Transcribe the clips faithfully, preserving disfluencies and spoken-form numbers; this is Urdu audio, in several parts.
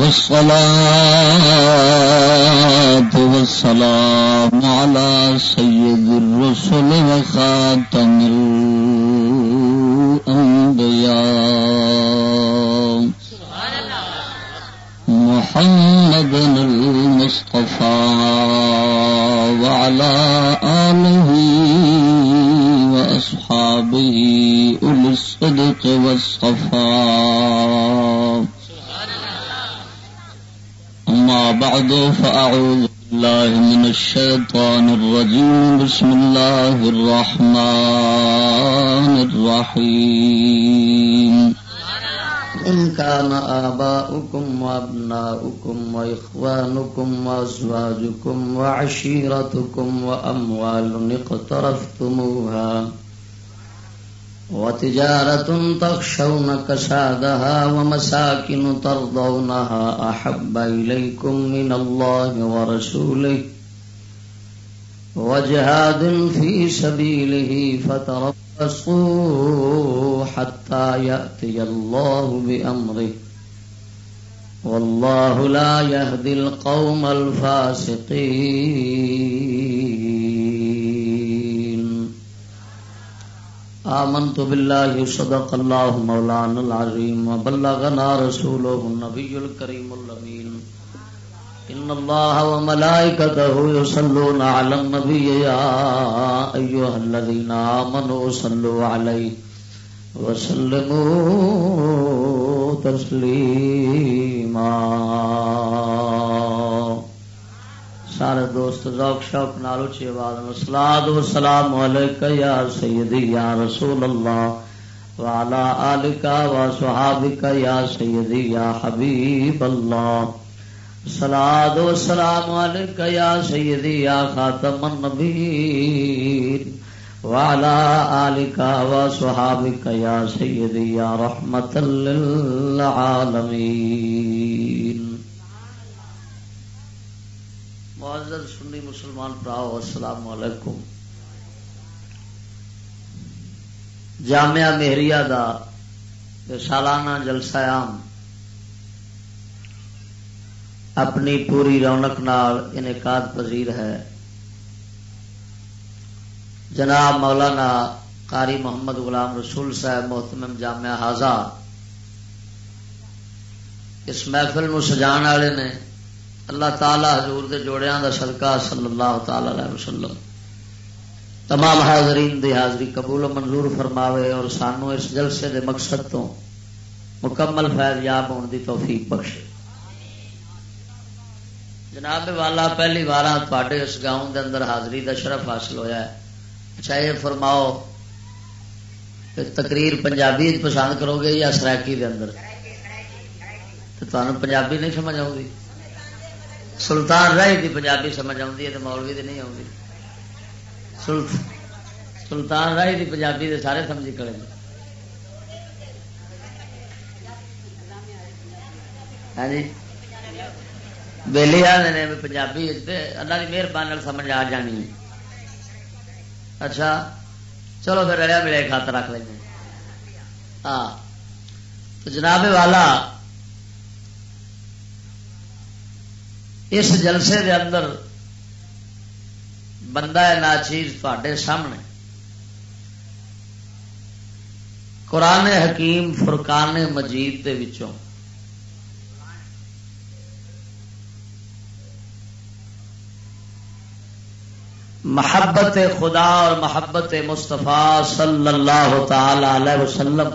والصلاة والسلام على سيد الرسل وخاتم الأنبياء محمد المصطفى وعلى آله وأصحابه أولي الصدق والصفاء. أما بعد فأعوذ بالله من الشيطان الرجيم. بسم الله الرحمن الرحيم. إن كان آباؤكم وأبناؤكم وإخوانكم وأزواجكم وعشيرتكم وأموال اقترفتموها وتجارة تخشون كسادها ومساكن ترضونها أحب إليكم من الله ورسوله وجهاد في سبيله فتربصوا حتى يأتي الله بأمره والله لا يهدي القوم الفاسقين. آمنت بالله صدق الله مولانا العظيم وبلغنا رسوله النبي الكريم الأمين. إن الله وملائكته يصلون على النبي يا أيها الذين آمنوا صلوا عليه وسلموا تسلیما. سارے دوست ذوق شوق نال اچھی آواز میں الصلاۃ والسلام علیک یا سیدی یا رسول اللہ وعلی آلک وصحابک یا سیدی یا حبیب اللہ. الصلاۃ والسلام علیک یا سیدی یا خاتم النبیین وعلى آلك وصحابك يا سيدي يا رحمة للعالمين. معزز سنی مسلمان پراؤ السلام علیکم. جامعہ مہریہ دا سالانہ جلسہ عام اپنی پوری رونق نال انعقاد پذیر ہے. جناب مولانا قاری محمد غلام رسول صاحب محتمم جامعہ حاضہ اس محفل نو سجان والے نے. اللہ تعالی حضور دے جوڑیاں دا صدقہ صلی اللہ تعالی علیہ وسلم تمام حاضرین دی حاضری قبول و منظور فرماوے اور سانو اس جلسے دے مقصد تو مکمل فیض یاب ہونے دی توفیق بخشے. جناب والا پہلی بار تواڈے اس گاؤں دے اندر حاضری دا شرف حاصل ہویا ہے. اچھا یہ فرماؤ کہ تقریر پنجابی پسند کرو گے یا سرائکی دے اندر؟ تو تمہیں پنجابی نہیں سمجھ آؤں گی. سلطان رائی دی پنجابی سمجھ آؤں ہے تو مولوی دی نہیں آؤں گی. سلطان رائی دی پنجابی دے سارے سمجھی کریں گے. ہاں جی بیلی آدھے پنجابی اللہ کی مہربانی سمجھ آ جانی ہے. اچھا چلو پھر رڑیا ملے خط رکھ لیں. ہاں تو جناب والا اس جلسے دے اندر بندہ ناچیز تواڈے سامنے قرآن حکیم فرقان مجید دے وچوں محبت خدا اور محبت مصطفیٰ صلی اللہ تعالی علیہ وسلم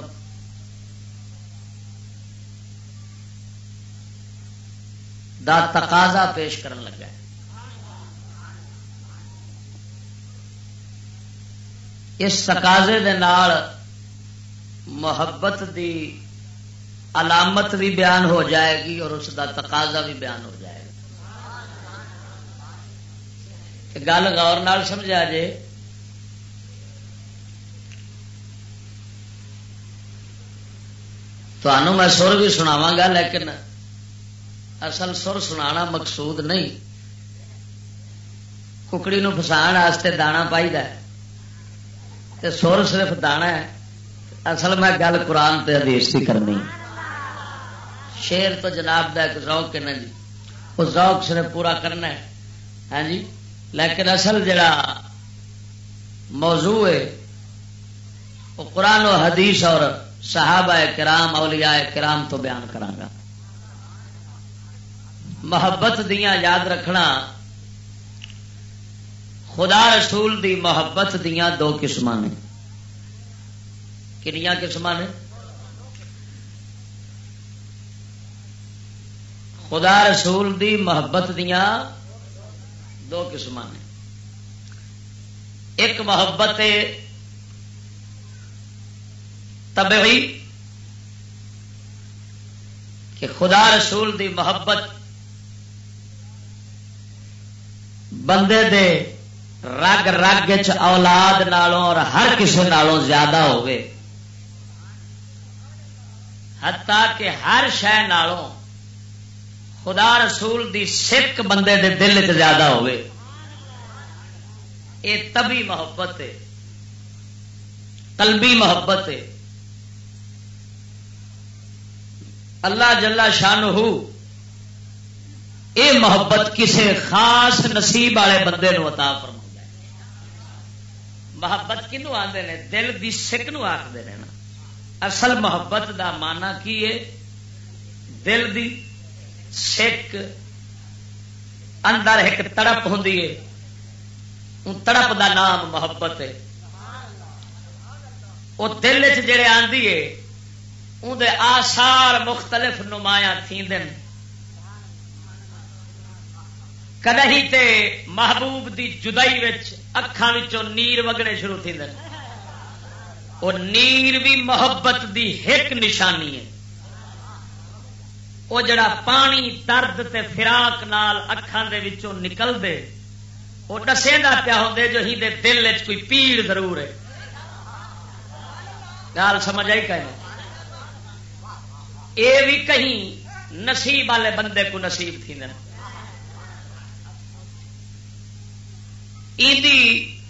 دا تقاضا پیش کرن لگا ہے. اس تقاضے دے نال محبت دی علامت بھی بیان ہو جائے گی اور اس دا تقاضا بھی بیان ہو جائے گا. گل غور نال سمجھا جے. تمہوں میں سر بھی سناواں گا لیکن اصل سر سنانا مقصود نہیں. ککڑی نو فسان واسطے دانا پائی دا تے سر صرف دانا ہے. اصل میں گل قرآن تے حدیث کی کرنی. شیر تو جناب دا ایک ذوق ہے نا جی، وہ ذوق سے پورا کرنا ہے ہاں جی، لیکن اصل جڑا موضوع ہے وہ قرآن و حدیث اور صحابہ کرام اولیاء کرام تو بیان کرانگا۔ محبت دیاں یاد رکھنا، خدا رسول دی محبت دیاں دو قسم نے۔ کنیاں قسم نے؟ خدا رسول دی محبت دیاں دو قسم نے۔ ایک محبت طبعی کہ خدا رسول دی محبت بندے دے رگ رگ چ اولاد نالوں اور ہر کسی نالوں زیادہ ہوئے، حتیٰ کہ ہر شے نالوں خدا رسول دی سک بندے دے دل چ زیادہ ہوئے۔ یہ طبعی محبت ہے، قلبی محبت ہے۔ اللہ جل شانہ اے محبت کسی خاص نصیب والے بندے نو عطا فرماتا ہے۔ محبت کنو آندے نے؟ دل دی سک نو آکھدے نے نا۔ اصل محبت دا معنی کی ہے؟ دل دی سک، اندر ایک تڑپ ہوندی ہے، ان تڑپ دا نام محبت ہے۔ وہ دل چ جڑے آندی ہے ان دے آثار مختلف نمایاں تھیندے نے۔ کدی تے محبوب دی جدائی وچ اکھاں وچوں نیر وگنے شروع تھیندے نے، اور نیر بھی محبت دی ایک نشانی ہے۔ وہ جڑا پانی درد تے فراق نال اکھاں دے وچوں نکل دے، وہ دسیندا پیا ہوندے جو ہی دے دل وچ کوئی پیڑ ضرور ہے۔ گال سمجھ آئی کہ اے بھی کہیں نصیب والے بندے کو نصیب تھی نا۔ ایدی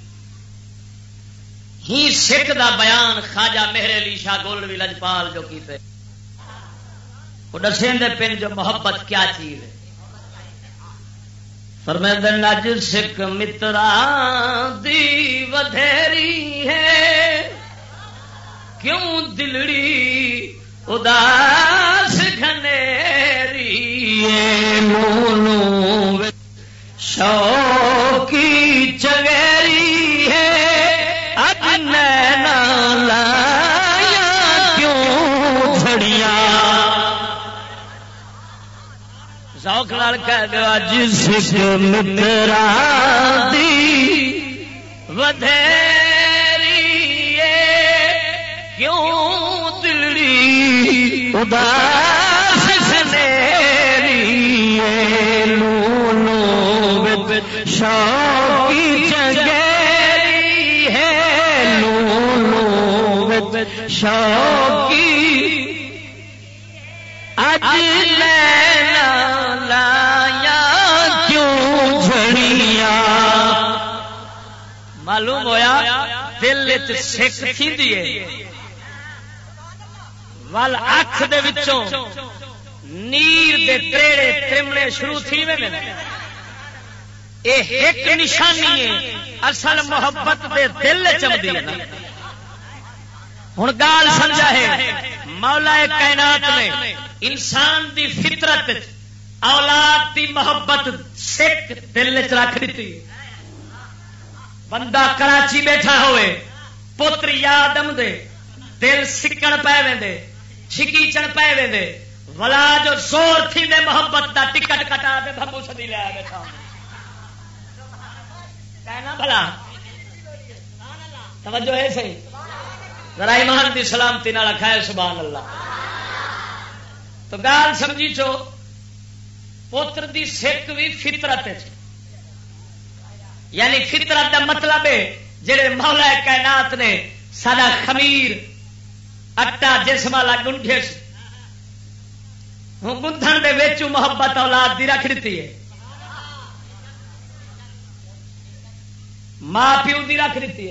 ہی سکھ دا بیان خواجہ مہر علی شاہ گولوی لجپال جو کیتے، وہ دسیندے پن جو محبت کیا چیز ہے۔ فرمیندے نج سکھ متراں دی ودھیری ہے، کیوں دلڑی اداس گھنیری، نونو شوقی چویری ہے، اج نینا لایا کیوں جھڑیاں۔ ذوق نال کہہ دو اج سکھ متراں دی ودھیری ہے، کیوں دلڑی اداس گھنیری، نونو شوقی چگیری ہے، نونو شوقی اج لینا لایا کیوں جھڑیاں۔ معلوم ہویا دل چ سکھ تھیندی ہے، ول اکھ دے وچوں نیر دے تریڑے ترمنے شروع تھی وے نے۔ اے ایک نشانی ہے اصل محبت دے دل چمدی ہے نا۔ ہن گال سمجھا ہے، مولا کائنات نے انسان دی فطرت اولاد دی محبت سکھ دل چ رکھ دیتی۔ بندہ کراچی بیٹھا ہوئے، پتر یادم دے دل سکن پے ویندے، چھکیچن پے ویندے، ولا جو زور تھی دے محبت دا ٹکٹ کٹا دے بھبو سدی لے بیٹھا کہنا بھلا توجہ ہے صحیح؟ ذرا ایمان دی سلامتی نال کھائے سبحان اللہ۔ تو گال سمجھی چو پوتر دی سکھ بھی فطرت ہے، یعنی فطرت دا مطلب ہے جڑے مولا کائنات نے سارا خمیر اٹا جسم والا گنڈھے ہوں گندھن دے وچ محبت اولاد دی رکھ دیتی ہے، ماں پیو دی رکھ دیتی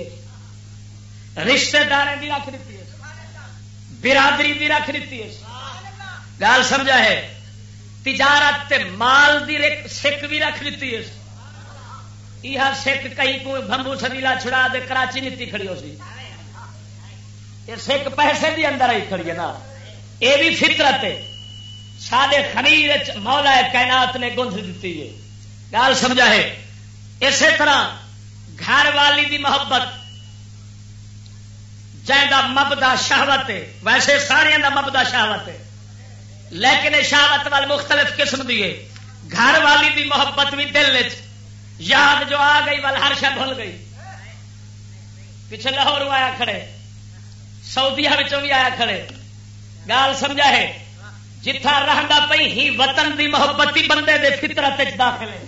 ہے، رشتہ دار دی رکھ دیتی ہے، برادری دی رکھ دیتی ہے، گال سمجھا ہے تجارت تے مال دی سکھ بھی رکھ دیتی ہے یہ سکھ کہیں کو بمبو سبیلا چھڑا دے کراچی نیتی کھڑی ہو سی یہ سکھ پیسے بھی اندر آئی کھڑی ہے نا یہ بھی فطرت ہے سادے خمیر مولا کائنات نے گنج دیتی ہے گال سمجھا ہے اسی طرح گھر والی دی محبت جائدہ مبدا شہوت ہے ویسے سارے دا مبدا شہوت ہے لیکن شہوت وال مختلف قسم دی ہے گھر والی دی محبت بھی دل وچ یاد جو آ گئی وال ہر شے بھول گئی پیچھے لاہور آیا کھڑے سعودیہ وچوں بھی آیا کھڑے گال سمجھا ہے جتھا رہندا پئی ہی وطن دی محبت ہی بندے دے فطرت وچ داخل ہے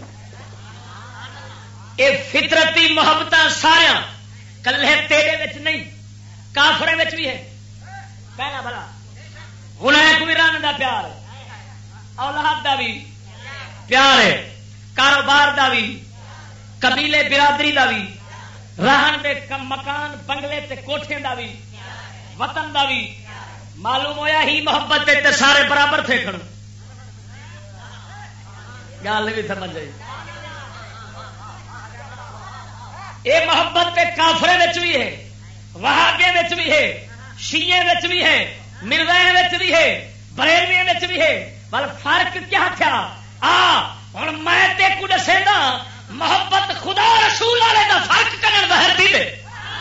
اے فطرتی محبت سارا کلے تیرے وچ نہیں کافرے وچ بھی ہے کہنا بھلا ہن ایک بھی رن دا پیار ہے اولاد دا بھی پیار ہے کاروبار دا بھی قبیلے برادری دا بھی رہن دے مکان بنگلے تے کوٹھے دا بھی وطن دا بھی معلوم ہویا ہی محبت تے سارے برابر تھے کھڑ گل نہیں بھی سمجھ آئی اے محبت تے کافرے وچ بھی ہے وہابے وچ بھی ہے شیعے وچ بھی ہے مرزائے وچ بھی ہے بریلوی وچ بھی ہے بل فرق کیا تھا آ ہن میں تے کو دسے نا محبت خدا رسول والے دا فرق کرن ظاہر دی دے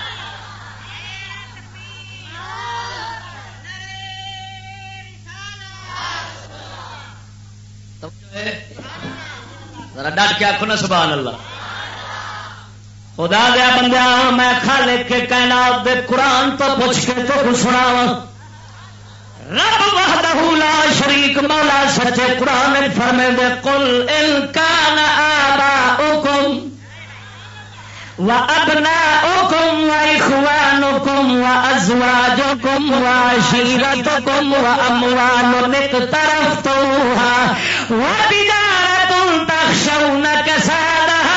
ذرا ڈٹ کے آخو نا سبحان اللہ خدا دیا بندیا میں خالق کے کائنات دے قرآن تو پوچھ کے تو سناواں رب وحدہ لا شریک مولا سچے قرآن فرمے دے قل ان کان آباؤکم وابناؤکم واخوانکم وازواجکم وعشیرتکم واموال اقترفتموها وتجارۃ تخشون کسادها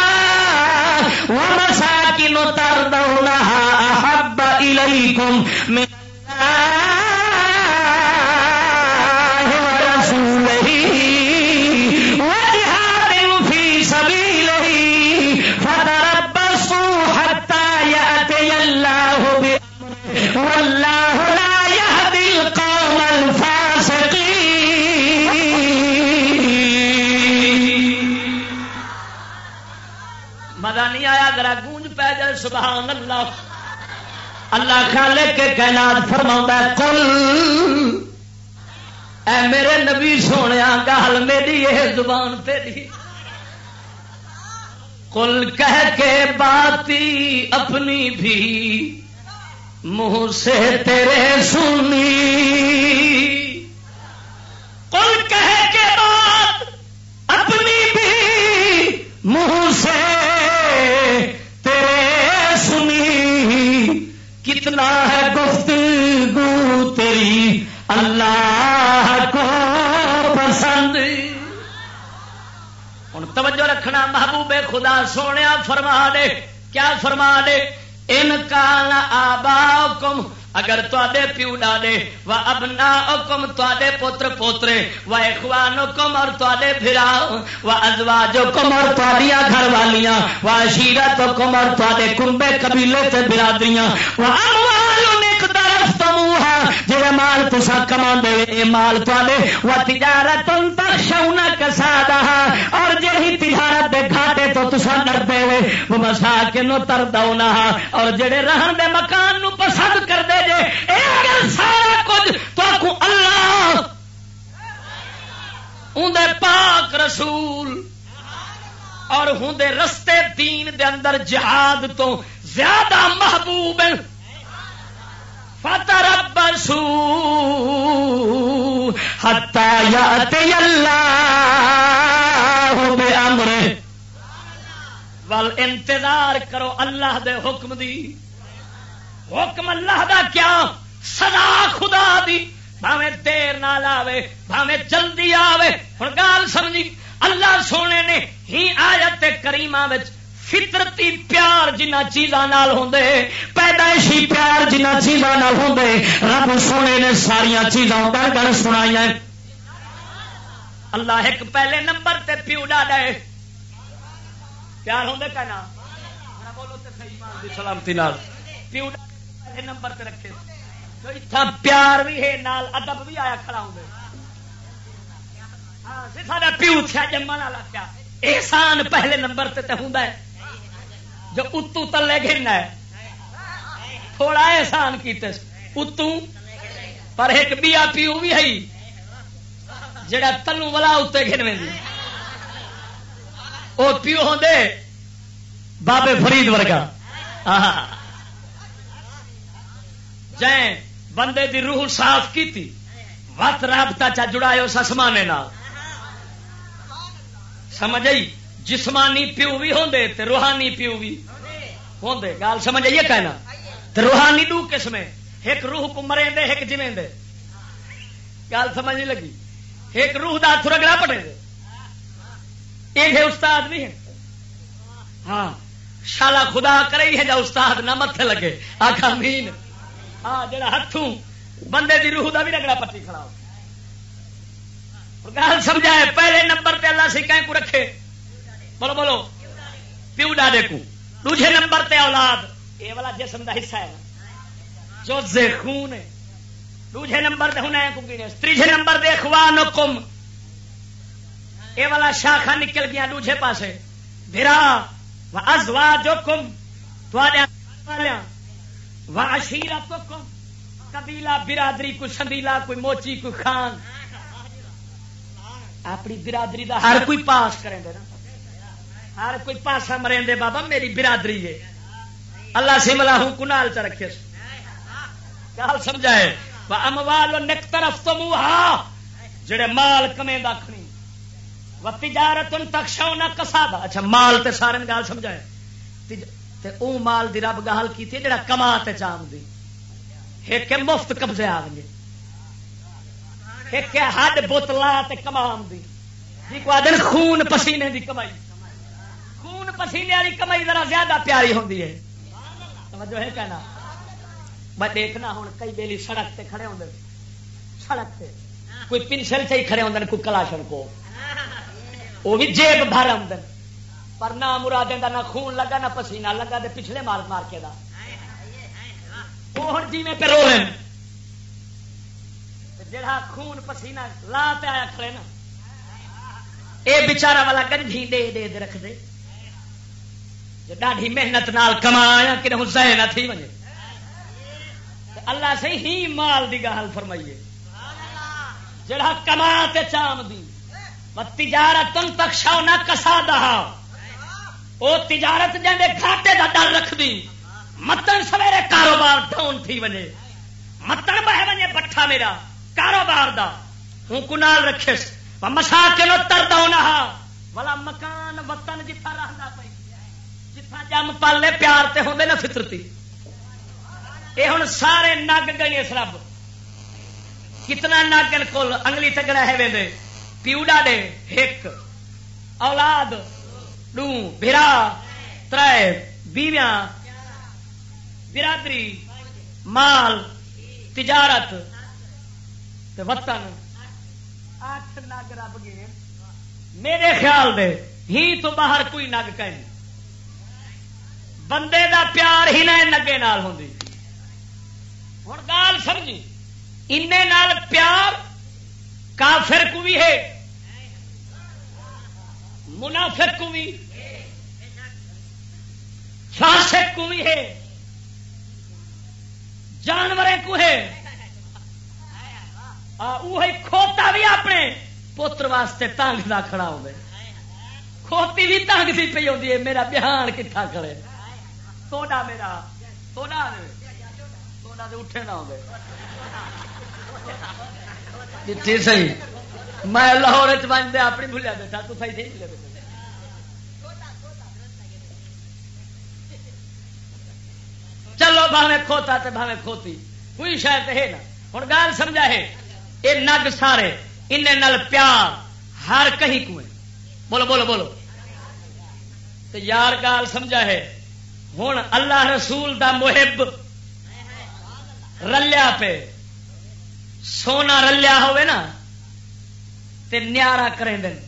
ومساکن ترضونها احب الیکم من واللہ لا يهدي القوم الفاسقین مزہ نہیں آیا ذرا گونج پہ جائے سبحان اللہ اللہ خالق کے کائنات فرماؤں ہے قل اے میرے نبی سونیا گل میری یہ زبان تیری قل کہہ کے باتی اپنی بھی منہ سے تیرے سنی قل کہہ کے بات اپنی بھی منہ سے تیرے سنی کتنا ہے گفتگو تیری اللہ کو پسند ہن توجہ رکھنا محبوب خدا سونیا فرما دے کیا فرما دے ان کان آباؤکم اگر تواڈے پیو ڈاڈے و ابناؤکم تواڈے پتر پوترے و اخوانکم اور تواڈے بھرا و ازواجکم اور تواڈیاں گھر والیاں و عشیرتکم اور تواڈے کنبے قبیلے تے برادریاں و اموال اقترفتموها جے مال تساں کماندے اے مال تواڈے و تجارت تخشون کسادها اور جہی تجارت دے گھاٹے تو تساں ڈردے وے و مساکن ترضونها اور جڑے رہن دے مکان نو پسند کردے جے اے اگر سارا کچھ تو کو اللہ اندے پاک رسول اور ہندے رستے دین دے اندر جہاد تو زیادہ محبوب ہیں فتربصوا حتی یأتی اللہ بامرہ وال انتظار کرو اللہ دے حکم دی حکم اللہ دا کیا سزا خدا دی بھاویں دیر نال آوے بھاویں جلدی آوے ہن گل سمجھی اللہ سونے نے ہی آیت کریمہ وچ فطرتی پیار جنہ چیزاں نال ہوندے پیدائشی پیار جنہ چیزاں نال ہوندے رب سونے نے ساریاں چیزاں گڑ گڑ سنائیاں اللہ ایک پہلے نمبر تے پیو ڈاڈا ہے پیار ہوندے کا نا بولو تے صحیح مان دی سلامتی نال پیو ڈاڈا پہلے نمبر تے رکھے تو اتھا پیار بھی ہے نال ادب بھی آیا کھڑا ہوندے ہاں سی ساڈا پیو تھیا جمن والا کیا احسان پہلے نمبر تے تے ہوندا ہے جو اتو تلے گھننا ہے تھوڑا احسان کیتے اتو پر ایک بیا پیو بھی ہے جڑا تلو والا اتنے گھنوے دی وہ پیو ہوندے بابے فرید ورگا جائیں بندے دی روح صاف کیتی وقت رابطہ چا جڑائے اس آسمانے نال سمجھ آئی جسمانی پیو بھی ہوندے تے روحانی پیو بھی ہوندے گال سمجھ آئیے کہنا تے روحانی دو قسمیں ایک روح کو مریں دے ایک جمیں دے گال سمجھ نہیں لگی ایک روح دا تھرگڑا پڑے دے ایک ہے استاد بھی ہے ہاں شالا خدا کرے ہے جا استاد نہ متھے لگے آخا امین ہاں جڑا ہتھوں بندے دی روح دا بھی رگڑا پٹی کھڑا ہو گال سمجھائے پہلے نمبر پہ اللہ سے کہیں کو رکھے بولو بولو پیو ڈاڈے کو دوسرے نمبر تے اولاد یہ والا جسم دا حصہ ہے جو زے خون ہے دوسرے نمبر تے ہونا ہے کو گنے تیسرے نمبر دے اخوانکم یہ والا شاخا نکل گیا دوسرے پاسے بھرا وازواجکم تواڈے والیاں وعشیرتکم قبیلہ برادری کوئی سندیلا کوئی موچی کوئی خان اپنی برادری دا ہر کوئی پاس کریں دے نا ہر کوئی پاسا مریں دے بابا میری برادری ہے اللہ سے ملا ہوں کنال چ رکھے گل سمجھائے اموال نقترفتموها جڑے مال کمیں دکھنی و تجارت تخشون کسادہ اچھا مال تے سارے گل سمجھائے تے او مال دی رب گل کیتی جڑا کما تے چام دی ایک مفت قبضے آ گئے ایک ہڈ بوتلا تے کمام دی جی کو آدھے خون پسینے دی کمائی خون پسینے والی کمائی ذرا زیادہ پیاری ہوندی ہے توجہ ہے کہنا میں دیکھنا ہوں کئی بیلی سڑک تے کھڑے ہوندے سڑک تے کوئی پنسل سے ہی کھڑے ہوندے کوئی کلاشن کو وہ بھی جیب بھر ہوندے پر نہ مرادیں دا نہ خون لگا نہ پسینہ لگا دے پچھلے مار مار کے دا وہ ہن جی میں پہ رو رہے جڑا خون پسینہ لا تے آیا کھڑے نا اے بیچارہ والا گنجھی دے دے دے رکھ دے جو ڈاڑھی محنت نال کمایا کہ نہ ضائع نہ تھی ونے اللہ سے ہی مال دی گل فرمائیے جڑا کما تے چام دی و تجارت تخشون کسادہ او تجارت جندے گھاٹے دا ڈر رکھ دی متن سویرے کاروبار ڈاؤن تھی ونے متن بہ ونے بٹھا میرا کاروبار دا ہوں کنال رکھے مساکن تردونہا والا مکان وطن جتھا رہنا پئی جتھا جم پالے پیار تے ہوندے نا فطرتی اے ہن سارے نگ گئے اس رب کتنا ناگن کول انگلی تگڑا ہے ویندے پیو ڈاڈے ایک اولاد دو بھرا ترے بیویاں برادری مال تجارت وطن آٹھ نگ رب گئے میرے خیال دے ہی تو باہر کوئی نگ کہیں بندے دا پیار ہی نہ نگے نال ہوندی ہن گال سمجھی انے نال پیار کافر کو بھی ہے منافق کو بھی فاسق کو بھی ہے جانوریں کو ہے کھوتا بھی اپنے پوتر واسطے تانگ دا کھڑا ہو گئے کھوتی بھی تانگ سی پی ہوتی ہے میرا بہان کتنا کرے توڑا میرا توڑا توڑا دے اٹھے نہ ہو گئے جی صحیح میں لاہور چ دے اپنی بھولیا بیٹھا تو صحیح نہیں بھولیا بیٹھا چلو بھاویں کھوتا تے بھاویں کھوتی کوئی شاید ہے نا ہوں گال سمجھا ہے یہ نگ سارے ان نال پیار ہر کہیں کو بولو بولو بولو تو یار گال سمجھا ہے ہوں اللہ رسول دا محب رلیا پہ سونا رلیا ہوئے نا تے نیارا کریں دن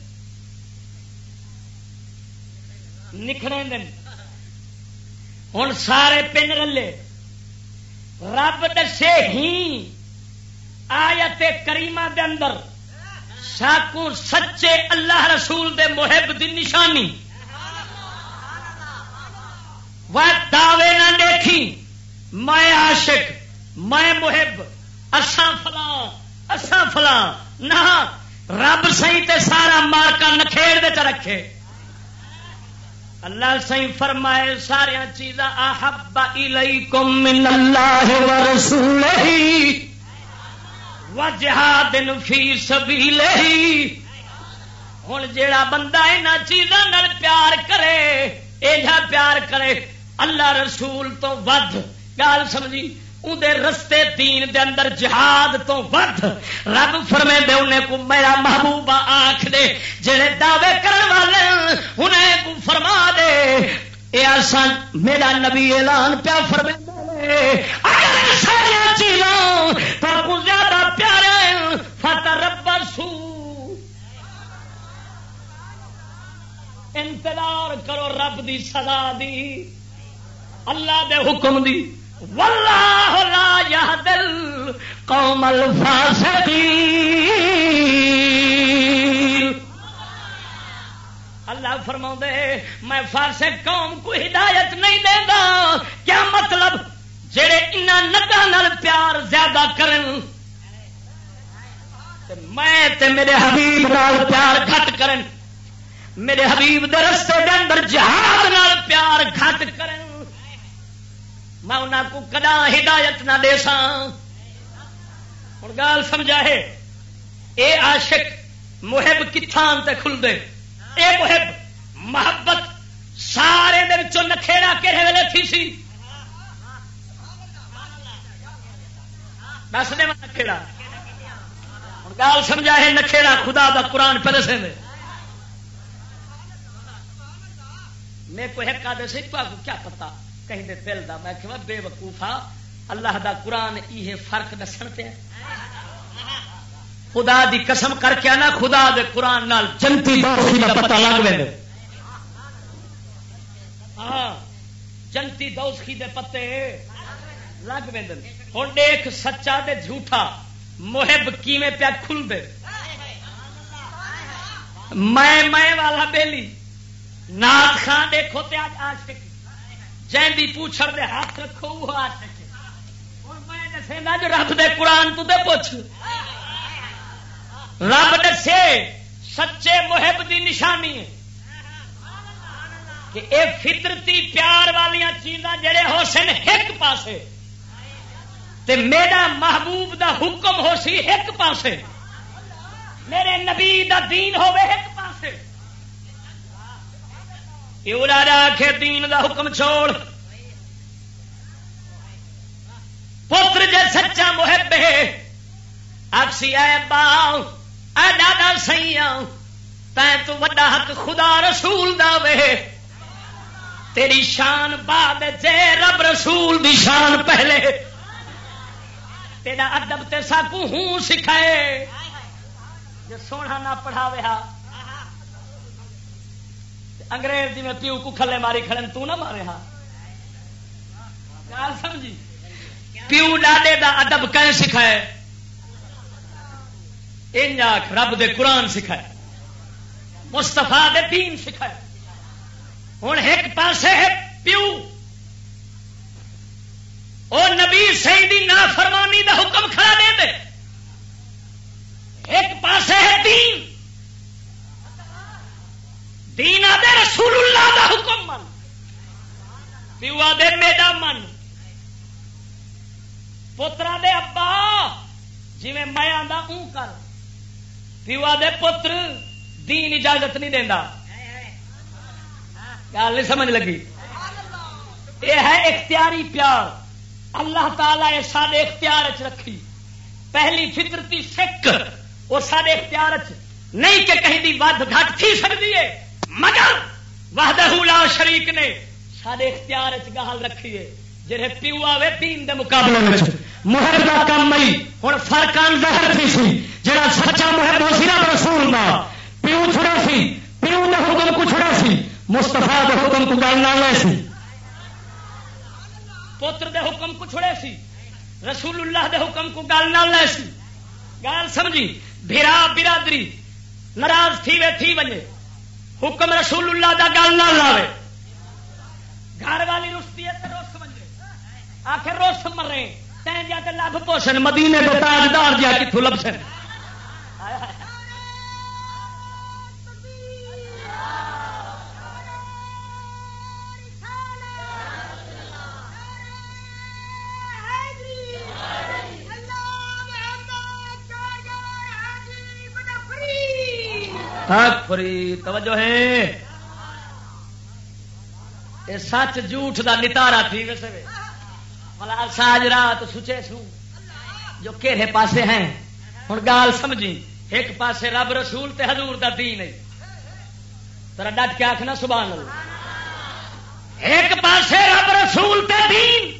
نکھڑیں دن. ہن سارے پن رلے رب دسے ہی آیت کریمہ دے اندر ساکو سچے اللہ رسول دے محب دی نشانی وہ دعوے نہ دیکھی میں عاشق میں محب اساں فلاں اساں فلاں نہ رب سہی تے سارا مارکا نکھیڑ دے چ رکھے. اللہ سہی فرمائے سارا چیزاں احب الیکم من اللہ ورسولہ وجہاد فی سبیلہ. ہن جیڑا بندہ انہاں چیزاں نال پیار کرے ایجا پیار کرے اللہ رسول تو ود گال سمجھی اندے رستے دین دے اندر جہاد تو ود رب فرمے دے انہیں کو میرا محبوبہ آنکھ دے جڑے دعوے کرن والے انہیں کو فرما دے اے آسان میرا نبی اعلان پیا فرمے دے اگر سارے چیزوں پر کو زیادہ پیارے فتربصوا انتظار کرو رب دی سزا دی اللہ دے حکم دی. واللہ لا یہدی القوم الفاسقین. اللہ فرماؤں دے میں فاسق قوم کو ہدایت نہیں دیندا. کیا مطلب جڑے انہاں نگاں نال پیار زیادہ کرن تے میں تے میرے حبیب نال پیار گھٹ کرن میرے حبیب دے رستے دے اندر جہاد نال پیار گھٹ کرن میں انہاں کو کدا ہدایت نہ دے ساں. ہن گال سمجھا ہے اے عاشق محب کتھان تے کھل دے اے محب محبت سارے دے وچوں نکھیڑا کہڑے ویلے تھی سی دس دے نکھیڑا. ہن گال سمجھا ہے نکھیڑا خدا دا قرآن پہ دسے دے میں کو ایک آدھے سے تو آپ کو کیا پتا کہیں دے دل دا میں کہ بے وقوفا اللہ دا قرآن یہ فرق دسنتے ہیں. خدا دی قسم کر کے نا خدا دے قرآن نال جنتی دوستی دا پتہ لگ وے. ہاں جنتی دوستی دے پتے لگ وے. ہن دیکھ سچا تے جھوٹا محب کیویں پیا کھل دے. میں میں والا بیلی نات خان دیکھو تے آج عاشق جیندی پوچھڑ دے ہاتھ رکھو وہ عاشق. ہن میں دسے نا جو رب دے قرآن تو دے پوچھ رب دسے سچے محب دی نشانی ہے کہ اے فطرتی پیار والیاں چیزاں جڑے ہو سن ایک پاسے تے میرا محبوب دا حکم ہو سی ایک پاسے میرے نبی دا دین ہوے ایک پاسے. کے دین دا حکم چھوڑ پتر جے سچا محب ہے آکسی اے باؤ اے دادا سیاں تیں تو وڈا حق خدا رسول دا وے تیری شان بعد جے رب رسول دی شان پہلے تیرا ادب تے ساکو ہوں سکھائے جو سونا نہ پڑھاوے ہا انگریز جی میں پیو کو کھلے ماری کھڑن تو نہ مارے ہاں گال سمجھی پیو ڈاڈے دا ادب کہیں سکھائے ان آنکھ رب دے قرآن سکھائے مصطفیٰ دے دین سکھائے. ہن ایک پاسے ہے پیو او نبی سیدی نافرمانی دا حکم کھڑا دے دے ایک پاسے ہے دین دین آدھے رسول اللہ دا حکم من پیو آدھے میڈا من پترا دے ابا جی میں میں آدھا اون کر پیو آدھے پتر دین اجازت نہیں دینا. گل نہیں سمجھ لگی. یہ ہے اختیاری پیار اللہ تعالی نے سارے اختیار چ رکھی. پہلی فطرتی سکھ وہ سارے اختیار چ نہیں کہ کہیں دی ود گھٹ تھی سکتی ہے مگر وحدہ لا شریک نے سارے اختیار چ گال رکھی ہے. جہے پیو آوے دین دے مقابلے میں محب کا کام نہیں ہوں فرقان ظاہر تھی سی جہاں سچا محب ہو سی رب رسول مستفا دے حکم کو گل نہ لے سی، پوتر دے حکم کو چھڑے سی، رسول اللہ دے حکم کو گل نہ لے سی. گل سمجھی؟ بھرا برادری ناراض تھی وے تھی ونجے، حکم رسول اللہ دا گل نہ لاوے. گھر والی رستی ہے تے روس ونجے، آخر روس مرے تین جا تے لب پوشن مدینے دے تاجدار جا کتھوں لبسن. فری توجہ ہے، یہ سچ جھوٹ دا نتارا تھی ویسے بلا ساج رات سچے سو جو کہڑے پاسے ہیں. ہوں گال سمجھی، ایک پاسے رب رسول تے حضور دا دین ہے، ترا ڈٹ کے آخنا سبحان اللہ. ایک پاسے رب رسول تے دین،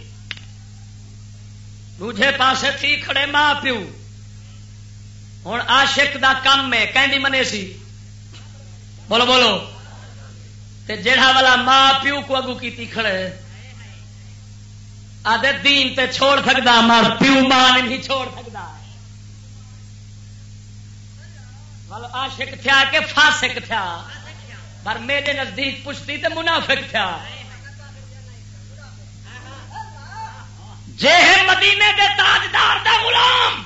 دوجے پاسے تھی کھڑے ماں پیو. ہوں عاشق دا کم ہے کہندی منے سی، بولو بولو، تے جڑا والا ماں پیو کو اگو کیتی کھڑے آدھے دین تے چھوڑ سکدا، ماں پیو ماں نہیں چھوڑ سکدا. والو عاشق تھیا کہ فاسق تھیا، پر میرے نزدیک پشتی تے منافق تھیا. جے مدینے دے تاجدار دا غلام،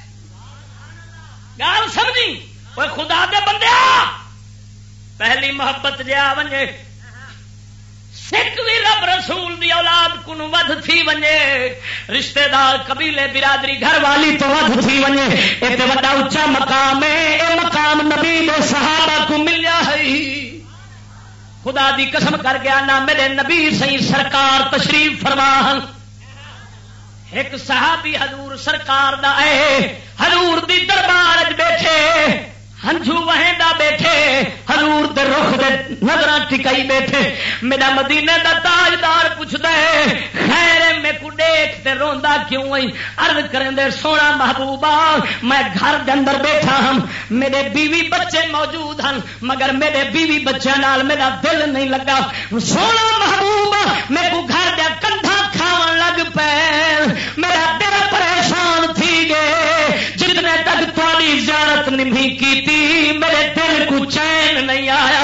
گال سمجھی اوے خدا دے بندیا، پہلی محبت جا ونجے سکھ بھی رب رسول دی اولاد کنو ود تھی ونجے، رشتہ دار قبیلے برادری گھر والی تو ود تھی ونجے، اے تے وڈا اونچا مقام ہے. اے مقام نبی دے صحابہ کو ملیا ہے. خدا دی قسم کر گیا نا میرے نبی سی سرکار تشریف فرمان، ایک صحابی حضور سرکار دا اے حضور دی دربار وچ بیٹھے، ہنجو وہندا بیٹھے، حضور دے رخ دے نظراں ٹکائی بیٹھے. میرا مدینے دا تاجدار پوچھدا ہے خیر میں کو دیکھ تے روندا کیوں ائی؟ عرض کرن دے سونا محبوبا میں گھر دے اندر بیٹھا ہوں، میرے بیوی بچے موجود ہیں، مگر میرے بیوی بچیاں نال میرا دل نہیں لگا. سونا محبوبا میں کو گھر دے کندھا کھاون لگ پے، میرا دل پریشان تھی گئے، جتنے تک تھوڑی زیارت نہیں کی میرے دل کو چین نہیں آیا.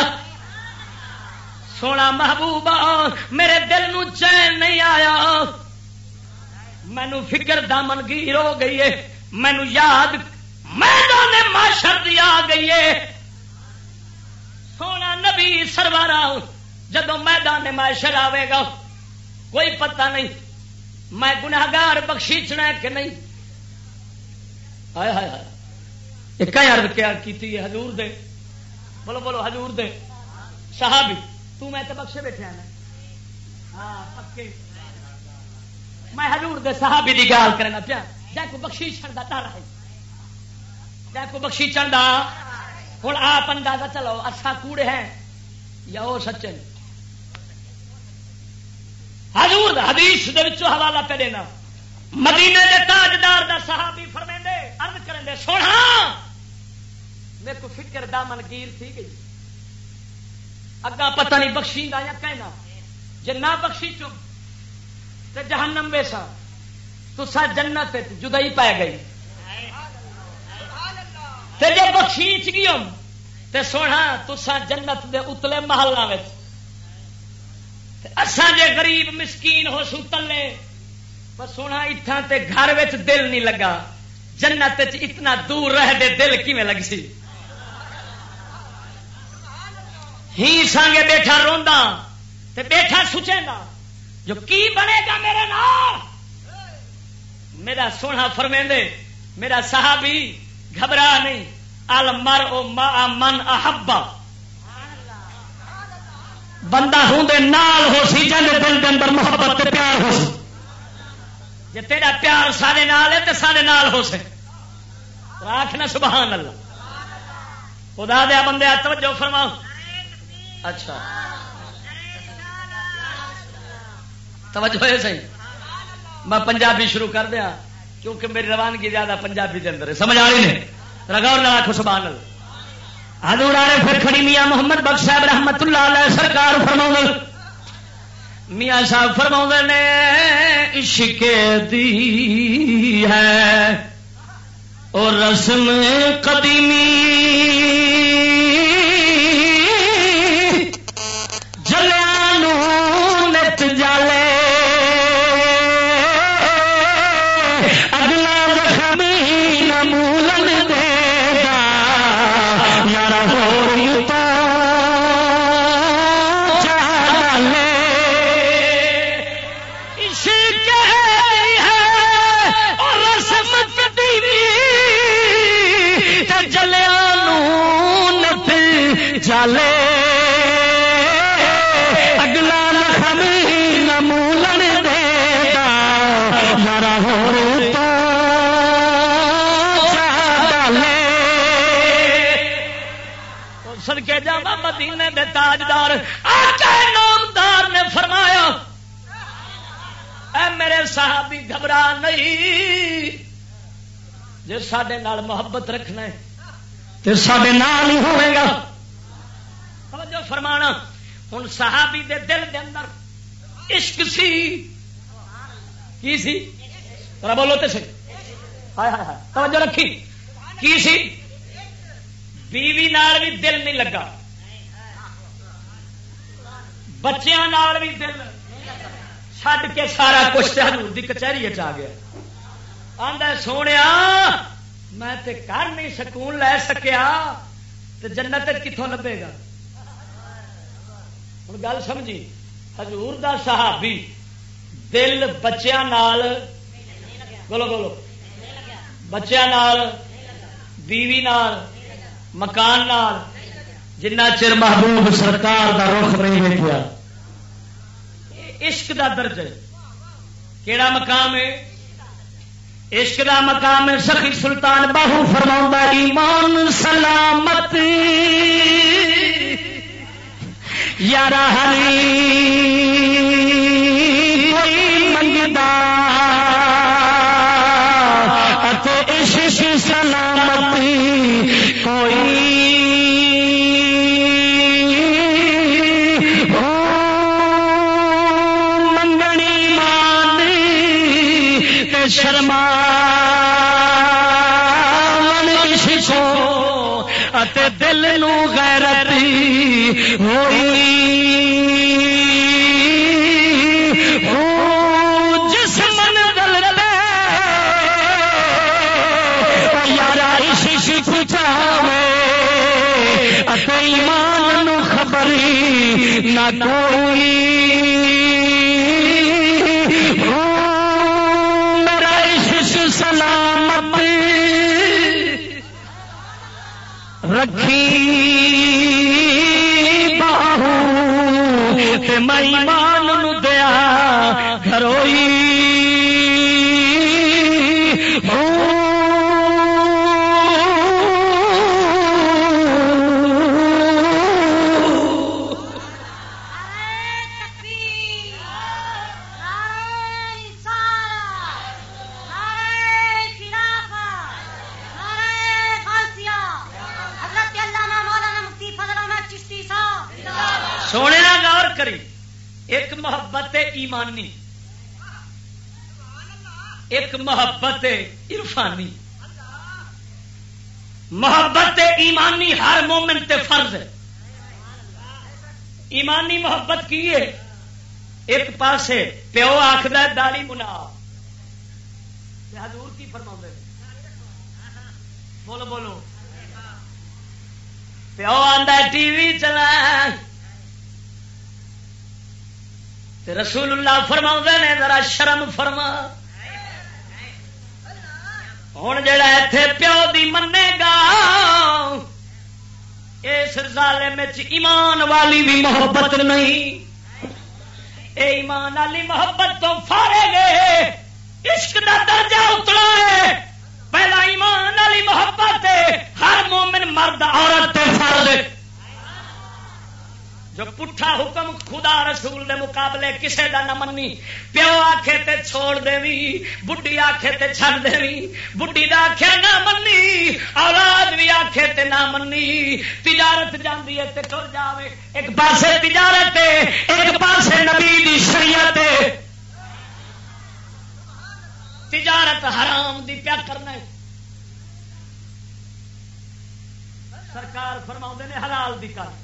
سونا محبوبہ میرے دل نو چین نہیں آیا، مینو فکر دامن گیر ہو گئی ہے، مینو یاد میدان معاشر دی آ گئی ہے. سونا نبی سرورا جدو میدان معاشر آئے گا کوئی پتہ نہیں میں گناہگار بخشیچنا کہ نہیں. ہائے ہائے ہائے ایک عرض کیا کیتی ہے حضور دے، بولو بولو حضور دے صحابی، تو میں تے بخشے بیٹھے نا، ہاں پکے میں حضور دے صحابی دی گال کرنا پیا، جے کو بخشیشن دا ڈر ہے، جے کو بخشیشن دا. ہن آپ اندازہ چلو اسا کوڑے ہیں یا او سچے. حضور دا حدیث دے وچوں حوالہ پہ دینا، مدینے دے تاجدار دا صحابی فرمیندے عرض کرندے سونا میرے کو فکر دامن گیر تھی گئی، اگا پتہ نہیں بخشیندا یا کہنا، جے نہ بخشی چو تے جہنم ویسا تو سا جنت جدائی پائے گئی، تے جے بخشیچ گیوں تے سونا تو سا جنت دے اتلے محلاں وچ، تے اساں جے غریب مسکین ہو سو تلے پر سونا اتھاں تے گھر وچ دل نہیں لگا، جنت وچ اتنا دور رہ دے دل کیویں لگ سی. ہی سانگے بیٹھا روندا تے بیٹھا سوچیندا جو کی بنے گا میرے نال. میرا سونا فرمیندے میرا صحابی گھبرا نہیں، المرء مع من احبا، بندہ ہوں دے نال ہو سی جن دل دے اندر محبت تے پیار ہو سی. جے تیرا پیار سارے نال ہے تے سارے نال ہو سے. آکھنا سبحان اللہ. خدا دے بندے توجہ فرماؤ. اچھا توجہ ہے صحیح. میں پنجابی شروع کر دیا کیونکہ میری روانگی زیادہ پنجابی کے اندر ہے، سمجھ آ رہی ہے؟ رگاؤ نہ آخو سبحان اللہ. حضور عارف کھڑی میاں محمد بخش صاحب رحمت اللہ علیہ سرکار فرماؤ میاں صاحب فرماؤ نے عشق دی ہے اور رسم قدیمی جلیانو نت جالے اگلا زخمی نمولن دے گا یارا ہوتا چالے عشق ہے اور رسم قدیمی جلیانو نت جالے اگلا لخمی نمولن دے گا ہمارا ہوتا چالے صدقے جاواں مدینے دے تاجدار آقا نامدار نے فرمایا اے میرے صحابی گھبرا نہیں جے ساڈے نال محبت رکھنا ہے تے ساڈے نال ہی ہوے گا توجہ فرمانا ہن صحابی دے دل دے اندر عشق سی کی سی ذرا بولو تے سی ہائے ہائے ہائے توجہ رکھی کی سی بیوی نال بھی دل نہیں لگا بچیاں نال بھی دل چھڈ کے سارا کچھ تے حضور دی کچہری وچ آ گیا آندا سونیا میں تے کر نہیں سکون لے سکیا تے جنت کتوں لبے گا ہوں گل سمجھی حضور دا صحابی دل بچیاں نال بولو بولو بچیاں نال بیوی نال مکان نال جنہ چر محبوب سرکار دا رخ نہیں ویکھیا عشق دا درجہ کیڑا مقام ہے عشق دا مقام ہے سخی سلطان باہو فرماؤں ایمان سلامت یارا ہری کوئی منگدا اتے عشق سلامتی کوئی منگنی مانی تے شرما اتے دل نو غیرتی ہوئی جس من دل لے یارا عشق چاہے اتے ایمان نو خبری نہ کوئی میرا عشق سلامت رکھی باہو تے میں ایمان نو دیا گھروئی سونے نہ غور کری ایک محبت ایمانی ایک محبت عرفانی محبت ایمانی ہر مومن تے فرض ہے ایمانی محبت کی ہے ایک پاسے پیو آخد داڑی منا حضور کی فرماؤں بولو بولو پیو آندا ٹی وی چلا رسول اللہ فرماؤں نے ذرا شرم فرما ہوں جڑا ایتھے پیو دی منے گا اس ظالم وچ ایمان والی بھی محبت نہیں اے ایمان والی محبت تو فارغ ہے عشق دا درجہ اتنا ہے پہلا ایمان والی محبت ہے ہر مومن مرد عورت تے فرض جو پٹھا حکم خدا رسول دے مقابلے کسے دا نہ منی، پیو آکھے تے چھوڑ دیوی، بڈھی آکھے تے چھڑ دیوی، بڈھی دا آکھے نہ منی، اولاد بھی آکھے تے نہ منی، تجارت جاندی ہے تے ٹر جاوے، ایک پاسے تجارت ہے ایک پاسے نبی دی شریعت ہے، تجارت حرام دی پیا کرنا ہے، سرکار فرماؤندے نے حلال دی کر،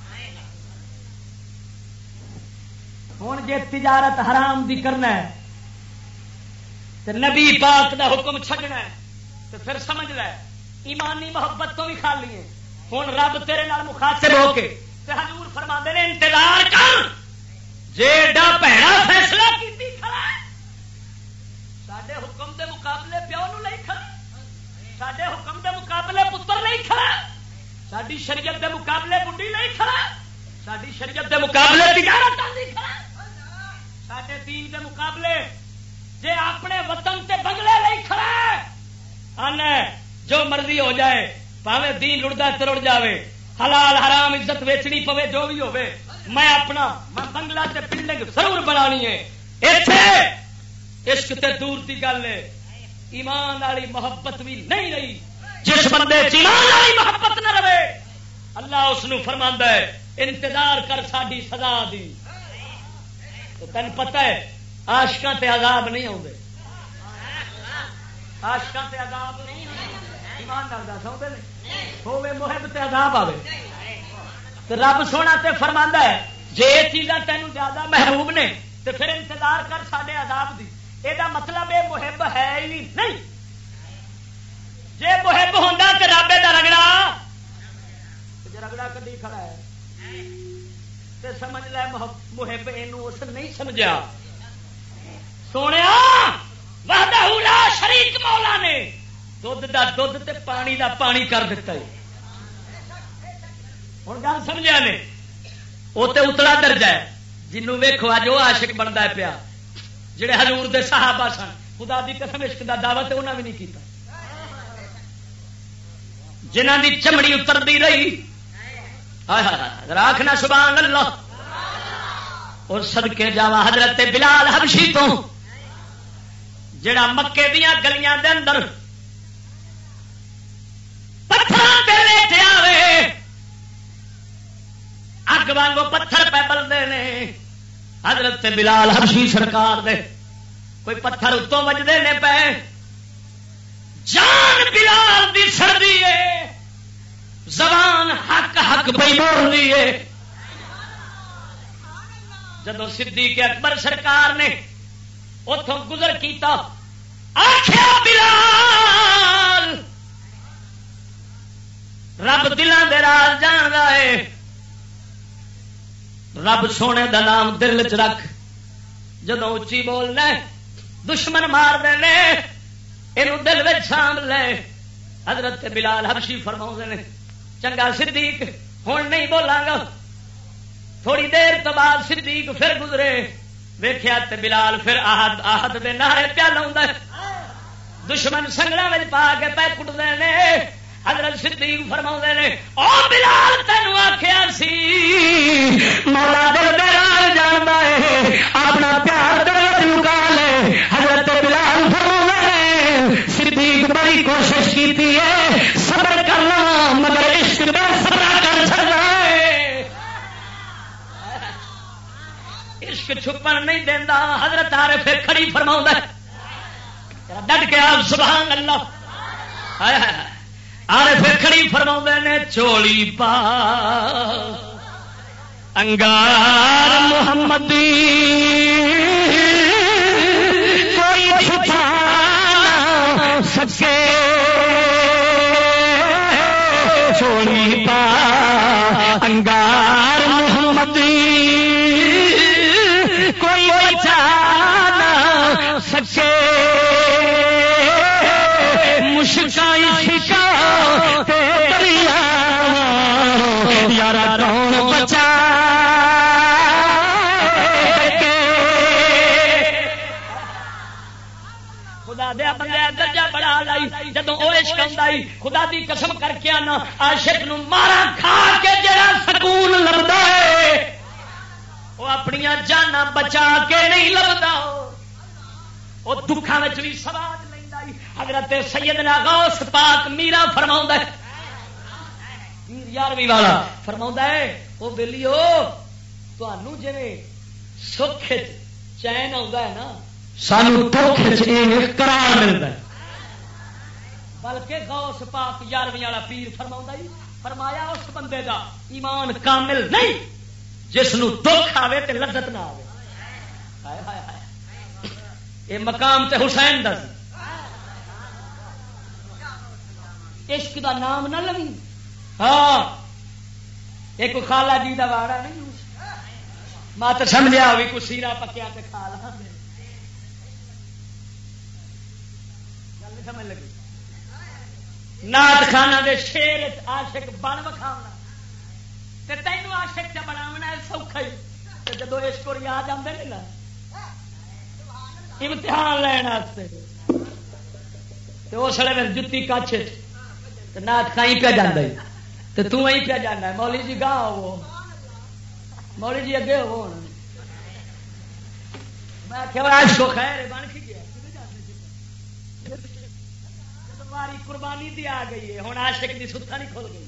ہوں جے تجارت حرام دی کرنا ہے تو نبی پاک دا حکم چھڈنا ہے تو پھر سمجھ لے ایمانی محبت تو بھی خالی ہے، ہوں رب تیرے نال مخاطب ہو کے تے حضور فرماندے نے انتظار کر، جیڑا بھڑا فیصلہ کیتی کھڑا ہے، ساڈے حکم دے مقابلے پیو نو لئی کھڑا، ساڈے حکم دے مقابلے پتر نہیں کھڑا، ساڈی شریعت دے مقابلے بڈھی نہیں کھڑا، ساڈی شریعت دے مقابلے تجارت نہیں کھڑا، ساڈے دین دے مقابلے جے اپنے وطن تے بنگلے نہیں کھڑا آنا جو مرضی ہو جائے، پاوے دین لڑدا تے لڑ جاوے، حلال حرام عزت ویچنی پوے جو بھی ہوے، میں اپنا میں بنگلہ تے بلڈنگ ضرور بنانی ہے، ایتھے عشق تے دور دی گل ہے، ایمان والی محبت بھی نہیں رہی، جس بندے چ ایمان والی محبت نہ رہے اللہ اس نو فرماندا ہے انتظار کر ساڈی سزا دی، تو تین پتہ ہے عاشقاں تے عذاب نہیں آؤندے، عاشقاں تے عذاب نہیں ایمان نال دس آؤندے نے، ہوے محب تے عذاب آوے، تے رب سونا تے فرماندا ہے جے یہ چیزاں تینوں زیادہ محبوب نے تے پھر انتظار کر ساڈے عذاب دی، اے دا مطلب اے محب ہے ہی نہیں، جے محب ہوندا تے رب دا رگڑا تے رگڑا کڈی کھڑا ہے تے سمجھ لے محب اینو اس نہیں سمجھا، سونیا وحدہ لا شریک مولا نے دودھ دا دودھ تے پانی دا پانی کر دیتا ہے، ہن گل سمجھا نے، وہ تے اتلا درجہ ہے جنوں ویکھو اج وہ عاشق بندا ہے پیا جڑے حضور دے صحابہ سن، خدا دی قسم عشق دا دعوت انہاں بھی نہیں کیتا، جنہاں دی چمڑی اتردی رہی راکھنا سبحان اللہ، اور صدقے جاوا حضرت بلال حبشی تو جڑا مکے دیاں گلیاں دے اندر پتھراں تے لیٹے آوے، اگ وانگو پتھر پہ بلدے نے، حضرت بلال حبشی سرکار دے کوئی پتھر اتوں وجدے نے پے، جان بلال دی سردی ہے، زبان حق حق پہ بول رہی ہے، جدو صدیق اکبر سرکار نے اتوں گزر کیتا آخیا بلال رب دلان دے راز جان گا ہے، رب سونے دا نام دل چ رکھ، جدو اچھی بولنا دشمن مار دینے یہ دل میں سانب لے، حضرت بلال حبشی فرماؤں نے چنگا صدیق ہوں نہیں بولاں گا، تھوڑی دیر تو بعد صدیق پھر گزرے، ویکھیا تے بلال پھر آہد آہد دے نعرے پیا لاوندا ہے، دشمن سنگلاں وچ پا کے پے کٹدے نے، حضرت صدیق فرماؤندے نے او بلال تینوں آکھیا سی مولا دل دے راز جاندا ہے، اپنا پیار دل لکا لے، حضرت بلال فرماؤندے نے صدیق بڑی کوشش کیتی ہے صبر کرنا مگر عشق دا صبر کر چھڑا ہے، عشق چھپن نہیں دیندا، حضرت عارف پھر کھڑی فرماؤندا ہے ڈٹ کے آپ سبحان اللہ، ہائے ہائے عارف پھر کھڑی فرماؤندے نے چولی پا انگار محمدی کوئی چھپا نہ سکے، چولی پا انگار محمدی کوئی بچا نہ سکے، مشکائی شکا دریا یارا کون بچا خدا دیا بندے درجہ بڑا لائی، جدو وہ عشق آئی خدا دی قسم کر کے آنا عاشق نو مارا کھا کے جڑا سکون لبدا ہے جانا بچا کے نہیں لبدا وہ دکھاں وچ بھی سواد لیندا حضرت سیدنا غوث پاک میرا فرماوندا ہے پیر یارویں والا فرماوندا ہے او بیلیو تانوں جویں سکھ چین آتا ہے نا سانو دکھ قرار ملتا ہے بلکہ غوث پاک یارویں والا پیر فرماوندا ہی فرمایا اس بندے دا ایمان کامل نہیں جس نو دکھ آوے تے لذت نہ آوے ہائے ہائے ہائے یہ مقام تے حسین دا عشق دا نام نہ لوی ہاں ایک خالہ جی دا واڑا نہیں مات سمجھا بھی کچھ سیرا پکیا تے کھا لا گل نہیں سمجھ لگی نات خانہ دے شیر عاشق بن وکھاونا تے تینوں عاشق چ بناونا سوکھا ہی تے جدوں عشق اور یاد آندے نے نا امتحان لین واسطے تے اس ویلے میری جُتی کچھ تے نات کھائی پیا جاندا ہے تے تو ہی پیا جاندا ہے مولوی جی گاہ وہ مولی جی اگے ہو میں عشق و خیر بن کے گیا تمہاری قربانی دی آ گئی ہے ہوں عاشق دی ستھا نہیں کھل گئی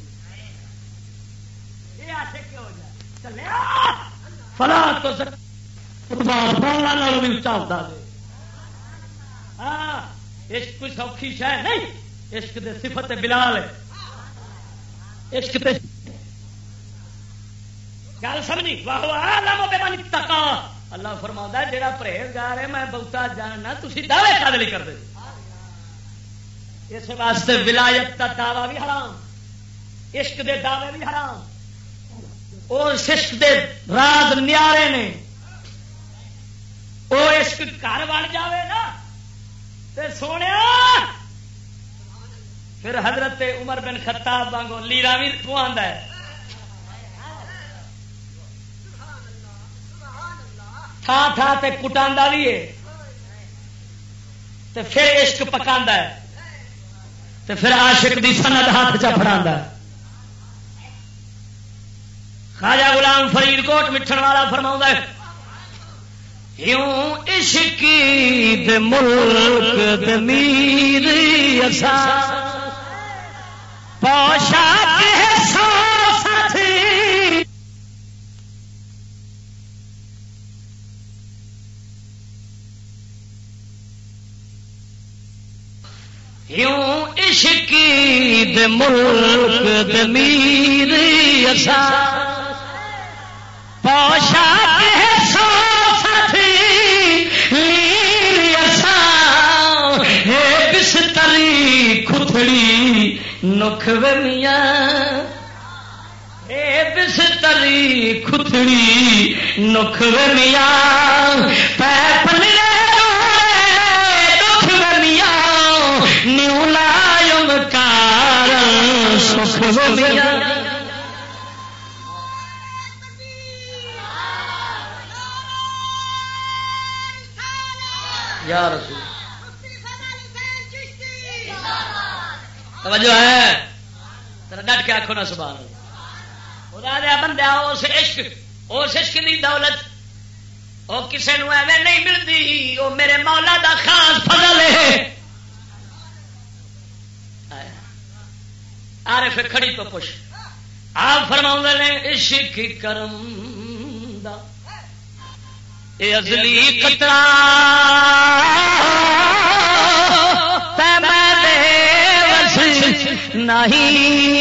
یہ عاشق کیوں ہو جائے چلے فلا تو قربان بولنا نال بھی اچا ہوتا ہے ہاں عشق کوئی سوکھی شے نہیں عشق دے صفت بلال ہے عشق تے گل سمجھی واہ عالم بمن اتقا اللہ فرماتا ہے جہاں پرہیزگار ہے میں بہتا جاننا تھی دعوے کد نہیں کرتے اس واسطے ولایت کا دعوی بھی حرام عشق دے دعوے بھی حرام اور عشق دے راز نیارے نے وہ عشق گھر بن جاوے نا تے سونے پھر حضرت عمر بن خطاب وانگو لیرا بھی پواندا ہے تھان تھان تے کٹاندا بھی ہے تے پھر عشق پکاندا ہے تے پھر عاشق دی سند ہاتھ چ پھڑاندا ہے خواجہ غلام فرید کوٹ مٹھن والا فرماوندا ہے یوں عشق دے ملک دے میر اسا پوشاک احساس تھی یوں عشق دے ملک دے میر اسا پوشاک احساس تھی لیر اسا ہے بستری کھتڑی نکھوے میاں اے بستری کھتڑی نکھوے میاں پے پلے نکھوے میاں نیو لائم کار سکھوے میاں یا رسول توجہ ہے ذرا ڈٹ کے آخو نا سبحان اللہ خدا دیا بندہ اس عشق اس عشق کی دولت وہ کسی نو ایویں نہیں ملتی وہ میرے مولا دا خاص فضل ہے عارف کھڑی تو پوچھ آپ فرماؤں نے عشق کرم دا اے ازلی قطرہ تے میں دے نہیں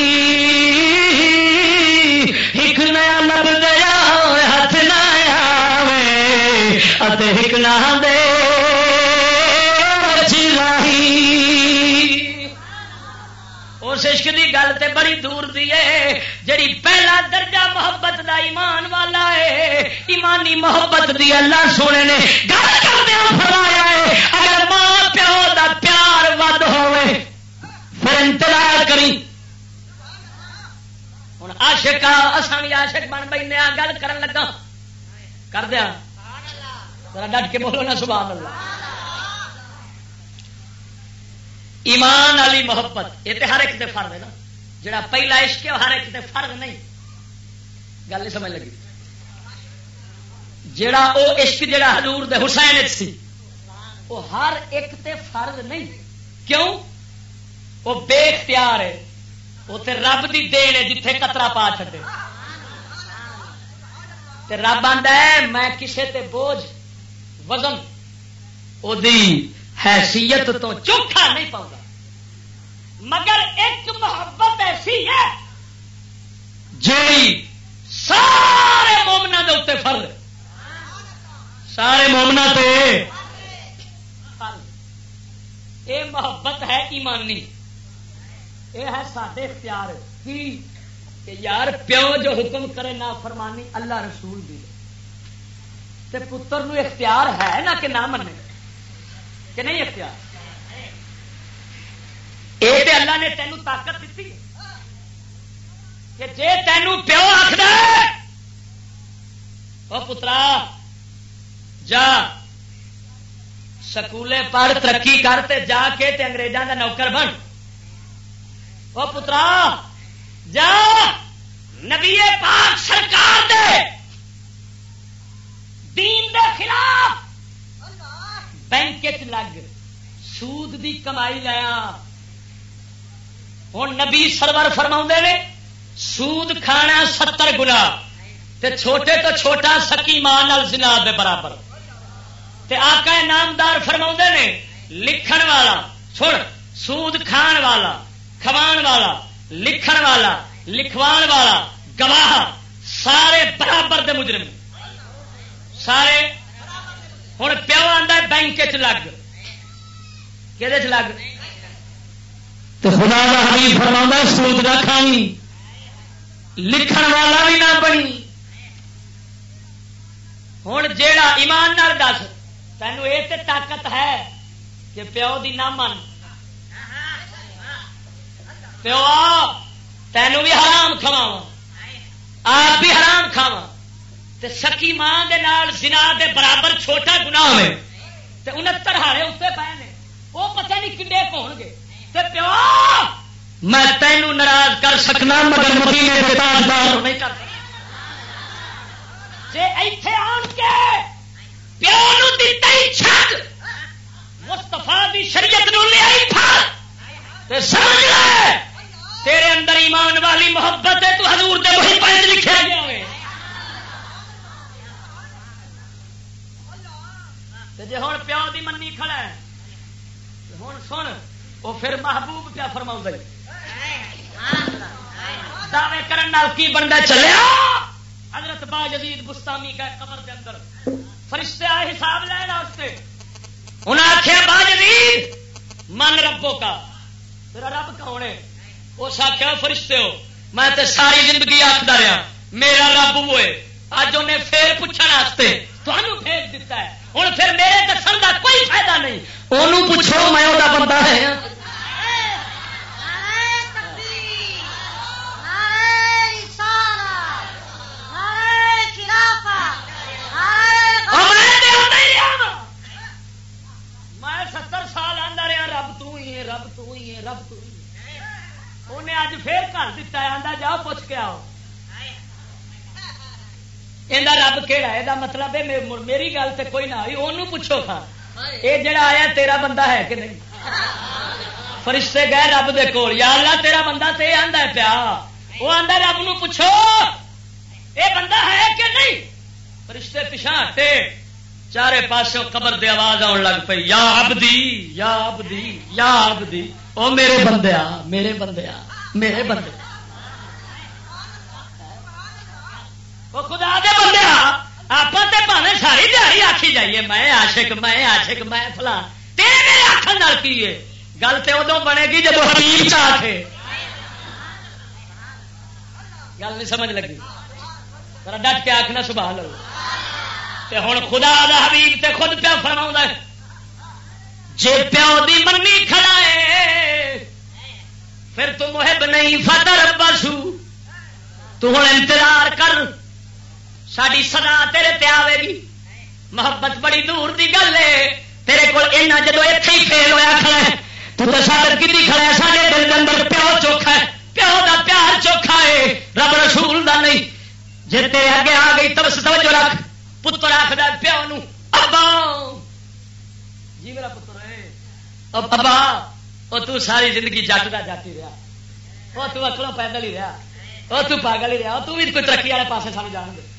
ایک نیا لب گیا ہاتھ نہ آوے اتے ایک نہ دے اس عشق کی گل تے بڑی دور دی ہے جڑی پہلا درجہ محبت دا ایمان والا ہے ایمانی محبت دی اللہ سونے نے گل کردیا فرمایا ہے اگر ماں پیو دا پیار ود ہوئے پھر انتظار کری ہوں عاشق اساں بھی عاشق بن بیٹھے ہاں گل کرن لگا کر دیا ذرا ڈٹ کے بولو نا سبحان اللہ ایمان والی محبت یہ تو ہر ایک دے فرض ہے نا جڑا پہلا عشق ہے ہر ایک دے فرض نہیں گل نہیں سمجھ لگی جڑا او عشق جڑا حضور دے حسین سی وہ ہر ایک تے فرض نہیں. کیوں؟ وہ بے اختیار ہے، وہ تے رب دی دین ہے جتھے قطرہ پا چھڈے. تے رب آندا ہے میں کسے تے بوجھ وزن او دی حیثیت تو چوکھا نہیں پاؤں گا، مگر ایک محبت ایسی ہے جی سارے مومنا دے اتنے فرض، سارے مومنا تے فرض. اے محبت ہے ایمانی، اے ہے ساڈے اختیار کی کہ یار پیو جو حکم کرے نہ فرمانی اللہ رسول دی تے پتر نو اختیار ہے نہ کہ نہ منے کہ نہیں اختیار. اے تے اللہ نے تینوں طاقت دیتی کہ جے تینوں پیو آخر او پترا جا سکولے پڑھ ترقی کرتے جا کے تے انگریزاں دا نوکر بن. او پترا جا نبی پاک سرکار دے دین دے خلاف بینک چ لگ سود دی کمائی لیا. ہوں نبی سرور فرما نے سود کھانا ستر گنا تے چھوٹے تو چھوٹا سکی ماں نال زنا دے برابر. تے آقا نامدار فرما نے لکھن والا چھوڑ سود کھان والا کھوان والا لکھن والا لکھوان والا گواہ سارے برابر دے مجرم سارے. ہوں پیو آتا بینک چ لگ کہ لگ تو خدا کا حبیب فرما سود نہ کھائی لکھن والا بھی نہ بنی. ہوں جیڑا ایمان نال دس تینوں یہ تے طاقت ہے کہ پیو دی نہ من پیو تینوں بھی حرام کھواواں آپ بھی حرام کھاواں تے سکی ماں دے نال زنا دے برابر چھوٹا گناہ ہوئے تے انہتر ہارے اتنے پے نے وہ پتہ نہیں کنڈے کون گے تے پیو میں تینوں ناراض کر سکنا مگر مدینے دے تاجدار نہیں کر جے ایتھے آن کے پیو نو دتا ہی چھڈ مصطفیٰ دی شریعت نو لے آئی پھڑ تے سمجھ لے تیرے اندر ایمان والی محبت ہے تو حضور دے وہی پڑھ لکھا گیا ہوئے. جی ہوں پیو دی منی کھڑا ہے ہوں سن وہ پھر محبوب کیا فرما دعوے کرنے کی بنتا چلیا. حضرت با یزید بستامی کا قبر کے اندر فرشتے آئے حساب لینا اس سے انہیں آخیا با یزید من ربوں کا تیرا رب کون ہے؟ اس آخیا فرشتے ہو میں تے ساری زندگی آخدا رہا میرا رب ہوئے اج انہیں پھر پوچھنے واسطے تمہیں بھیج دیتا ہے. ہوں پھر میرے دسن کا کوئی فائدہ نہیں انہوں پوچھو میں وہ بندہ ہے. میں ستر سال آدھا رہا رب تو ہی ہے رب تو ہی ہے رب تو ہی ہے. انہیں اج پھر کر دیتا ہے آدھا جاؤ پوچھ کے آؤ یہ رب کہڑا ہے یہ مطلب ہے میری گل سے کوئی نہ آئی انہوں پوچھو کھا یہ جڑا آیا تیرا بندہ ہے کہ نہیں. فرشتے گئے رب دے کول یا اللہ تیرا بندہ تو یہ آندا ہے پیا وہ آندا رب نو پوچھو یہ بندہ ہے کہ نہیں. فرشتے پیچھے ہٹے چارے پاسوں قبر دے آواز آن لگ پئی یا عبدی یا عبدی یا عبدی او میرے بندیا میرے بندیا میرے بندے وہ خدا دے بندے آپ پاوے ساری دیہی آخی جائیے میں عاشق میں عاشق میں فلاں تیرے میرے آخر نال کی ہے گل تو ادو بنے گی جب حبیب چاہ کے گل نہیں سمجھ لگی ذرا ڈٹ کے آخنا سبحان اللہ. ہوں خدا دا حبیب تے خود پیا فرما جے پیو دی منی کھڑا ہے پھر تو محب نہیں فتر بسو تو ہوں انتظار کر ساری سدا تیرے تے آوے گی. محبت بڑی دور دی گل ہے تیرے کول اینا جدو ایتھے ہی فیل ہویا کھڑا ہے تو تے ثابت کیتی کھڑا ہے ساڈے دل دے اندر پیو چوکھا ہے پیو دا پیار چوکھا ہے رب رسول دا نہیں. جے تیرے اگے آ گئی تو توجہ رکھ پتر آخر پیو نو ابا جی میرا پتر ہے ابا وہ تو ساری زندگی جٹ کا جٹ ہی رہا وہ تو اکلوں پیدل ہی رہا وہ تو پاگل ہی رہا تو بھی کوئی ترقی والے پاسے سانو جان دے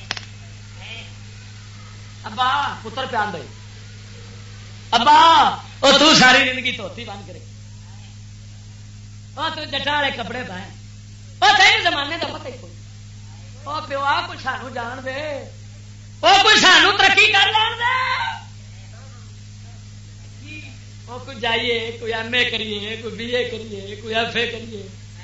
ابا پتر پیان دے ابا وہ تو ساری زندگی دھوتی بن کرے وہ تو جٹا والے کپڑے پائے وہ تین زمانے کا پتہ ہی کوئی وہ پیو آ کوئی سانو جان دے وہ کوئی سانو ترقی کر لین دے وہ کوئی جائیے کوئی ایم اے کریے کوئی بی اے کریے کوئی ایف اے کریے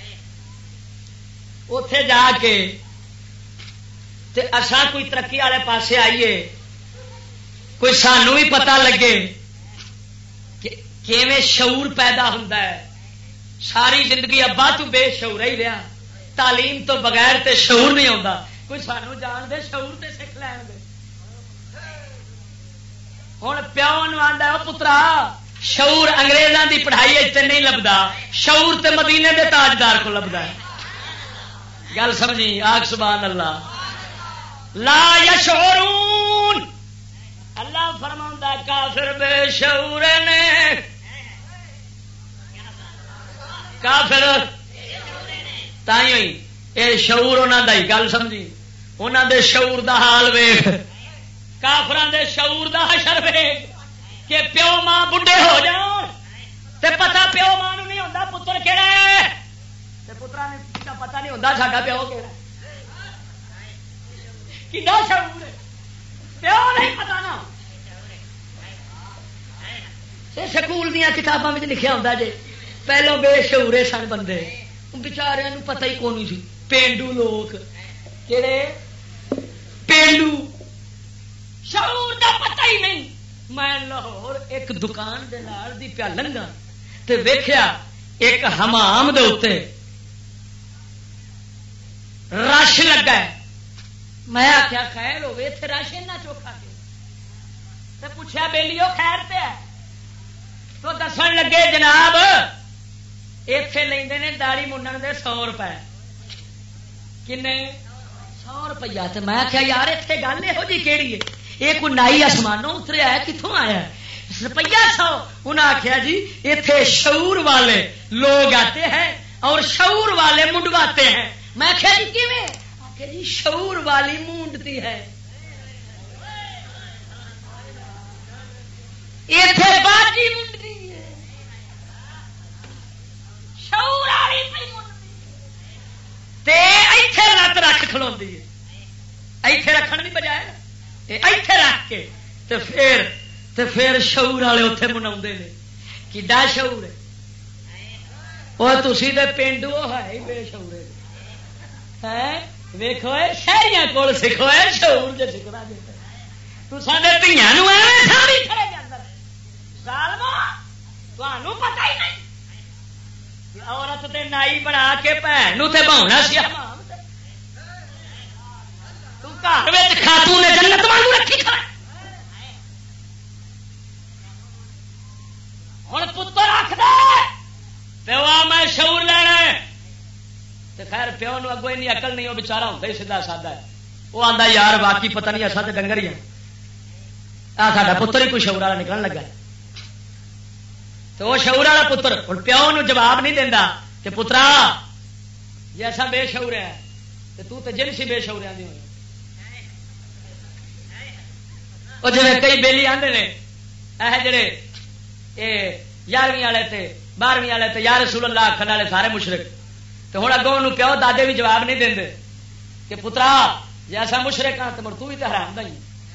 اتے جا کے تے اساں کوئی ترقی والے پاسے آئیے کوئی سانو بھی پتہ لگے کہ کیویں شعور پیدا ہوتا ہے. ساری زندگی ابا تو بے شعور ہی رہا تعلیم تو بغیر تے شعور نہیں آتا کوئی سانو جان دے شعور تے سکھ لین دے. ہوں پیو نو آندا پترا شعور انگریزاں دی پڑھائی تے نہیں لبدا شعور تے مدینے دے تاجدار کو لبدا ہے. گل سمجھی آگ سبحان اللہ. لا یشعرون اللہ فرماؤں کافر بے شعور نے کافر تھی یہ شعور انہوں دا ہی گل سمجھی انہوں دے شعور دا حال ویخ کافران دے شعور دا حشر ویخ کہ پیو ماں بڈھے ہو جان تے پتہ پیو ماں نو نہیں ہوتا پتر کہڑا ہے تے پترا نے پتہ نہیں ہوتا ساڈا پیو کہڑا کڈا شعور ہے پیو نہیں پتا نا. سکول دیا کتاباں میں لکھا ہوتا جی پہلو بے شعورے سن بندے بچارے پتہ ہی کون سی پینڈو لوگ کہڑے پینڈو شعور دا پتہ ہی نہیں. میں لاہور ایک دکان دے نال دی پیا لنگا تے ویکھیا ایک حمام دے اوتے رش لگا ہے. میں آخیا خیر ہوے اتنے رش اتنا چوکھا کیوں تے پوچھا بیلیو خیر تے ہے تو دسن لگے جناب اتے لیندے نے داڑھی منڈن دے سو روپے کنے سو روپیہ. تو میں آخیا یار اتنے گل یہو جی کہڑی ہے یہ کوئی نائی آسمانوں اتریا ہے کتوں آیا روپیہ سو. انہیں آخیا جی اتنے شعور والے لوگ آتے ہیں اور شعور والے منڈواتے ہیں. میں آخیا جی کیویں آخیا جی شعور والی مونڈتی ہے اتنے باجی منڈتی ہے شعور والی تے ایتھے لت رکھ کھلوندی ہے ایتھے رکھن دی بجائے ایتھے رکھ کے تے پھر تے پھر شعور والے اوتھے مناوندے نے. کڈا شعور ہے وہ تسی تے پینڈو ہے ہی بے شعورے ہے. ویکھو شہریاں کول سکھو شعور جے سکھنا جے تو ساڈے دھیاں نو ایویں ساری کھڑے جاندے ظالما تانوں پتہ ہی نہیں عورت تے نائی بنا کے بہن نو تے بہونا سی حمام تو گھر وچ خاتون جنت وانگو رکھی کھڑا. ہن پتر آکھدا پیو میں شعور لینا ہے تے خیر پیو نو اگوں اینی عقل نہیں وہ بیچارہ ہوندا ہی سیدھا سادہ ہے. وہ آندا یار باقی پتہ نہیں اساں تے ڈنگر ہی ہیں آ ساڈا پتر ہی کوئی شعور والا نکلن لگا. تو وہ شعور والا پتر ہوں پیو نو جواب نہیں دینا کہ پترا جی ایسا بے شعور ہے تو تو تے جنسی بے شعور آدھی ہوئی. وہ جی کئی بیلی آدھے نے یہ جڑے یارویں والے تے بارہویں والے تے یا رسول اللہ آخر والے سارے مشرک. تو ہوں اگوں پیو دادے بھی جواب نہیں دیں کہ پترا جی ایسا مشرک ہاں تو مڑ تو بھی تو حرام دا ہی.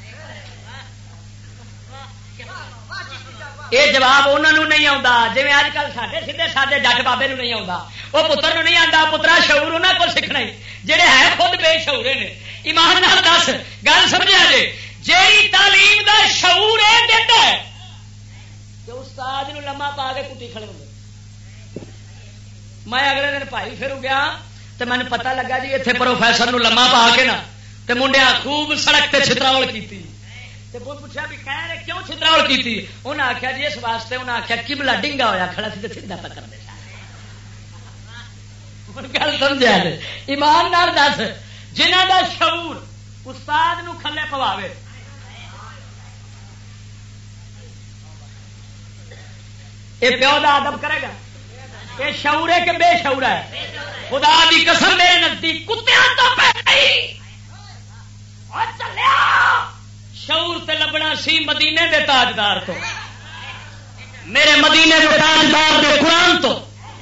یہ جواب انہوں نہیں آتا جی اج کل سارے سیدھے سادے جٹ بابے نہیں آتا. وہ پتر نہیں آتا پترا شعور انہوں کو سیکھنا ہی جہے ہے خود بے شعورے نے. ایمان نال دس گل سمجھا جی جیڑی تعلیم دا شعور یہ دیتا ہے کہ استاد نو لما پا کے کٹی کھڑے ہوتے. میں اگلے دن بھائی پھر گیا تو مجھے پتا لگا جی اتنے پروفیسر نو لما پا کے نا تو منڈیا خوب سڑک تے چھتراول کی پوچھا بھی کہہ رہے کیوں چھتراول کی تھی. انہیں آخیا جی اس واسطے انہیں آخیا قبلہ ڈنگا ہوا کھڑا سی تو سیدھا پکڑ دے. گل سمجھا ایمان نال دس جنہ دا شعور استاد نو کھلے پواوے. یہ پیو دا ادب کرے گا؟ یہ شعور ہے کہ بے شعور ہے؟ خدا دی قسم میرے نزدیک کتیاں تو پہ گئی اور چلیا. شعور تے لبنا سی مدینے دے تاجدار تو، میرے مدینے دے تاجدار دے قرآن تو.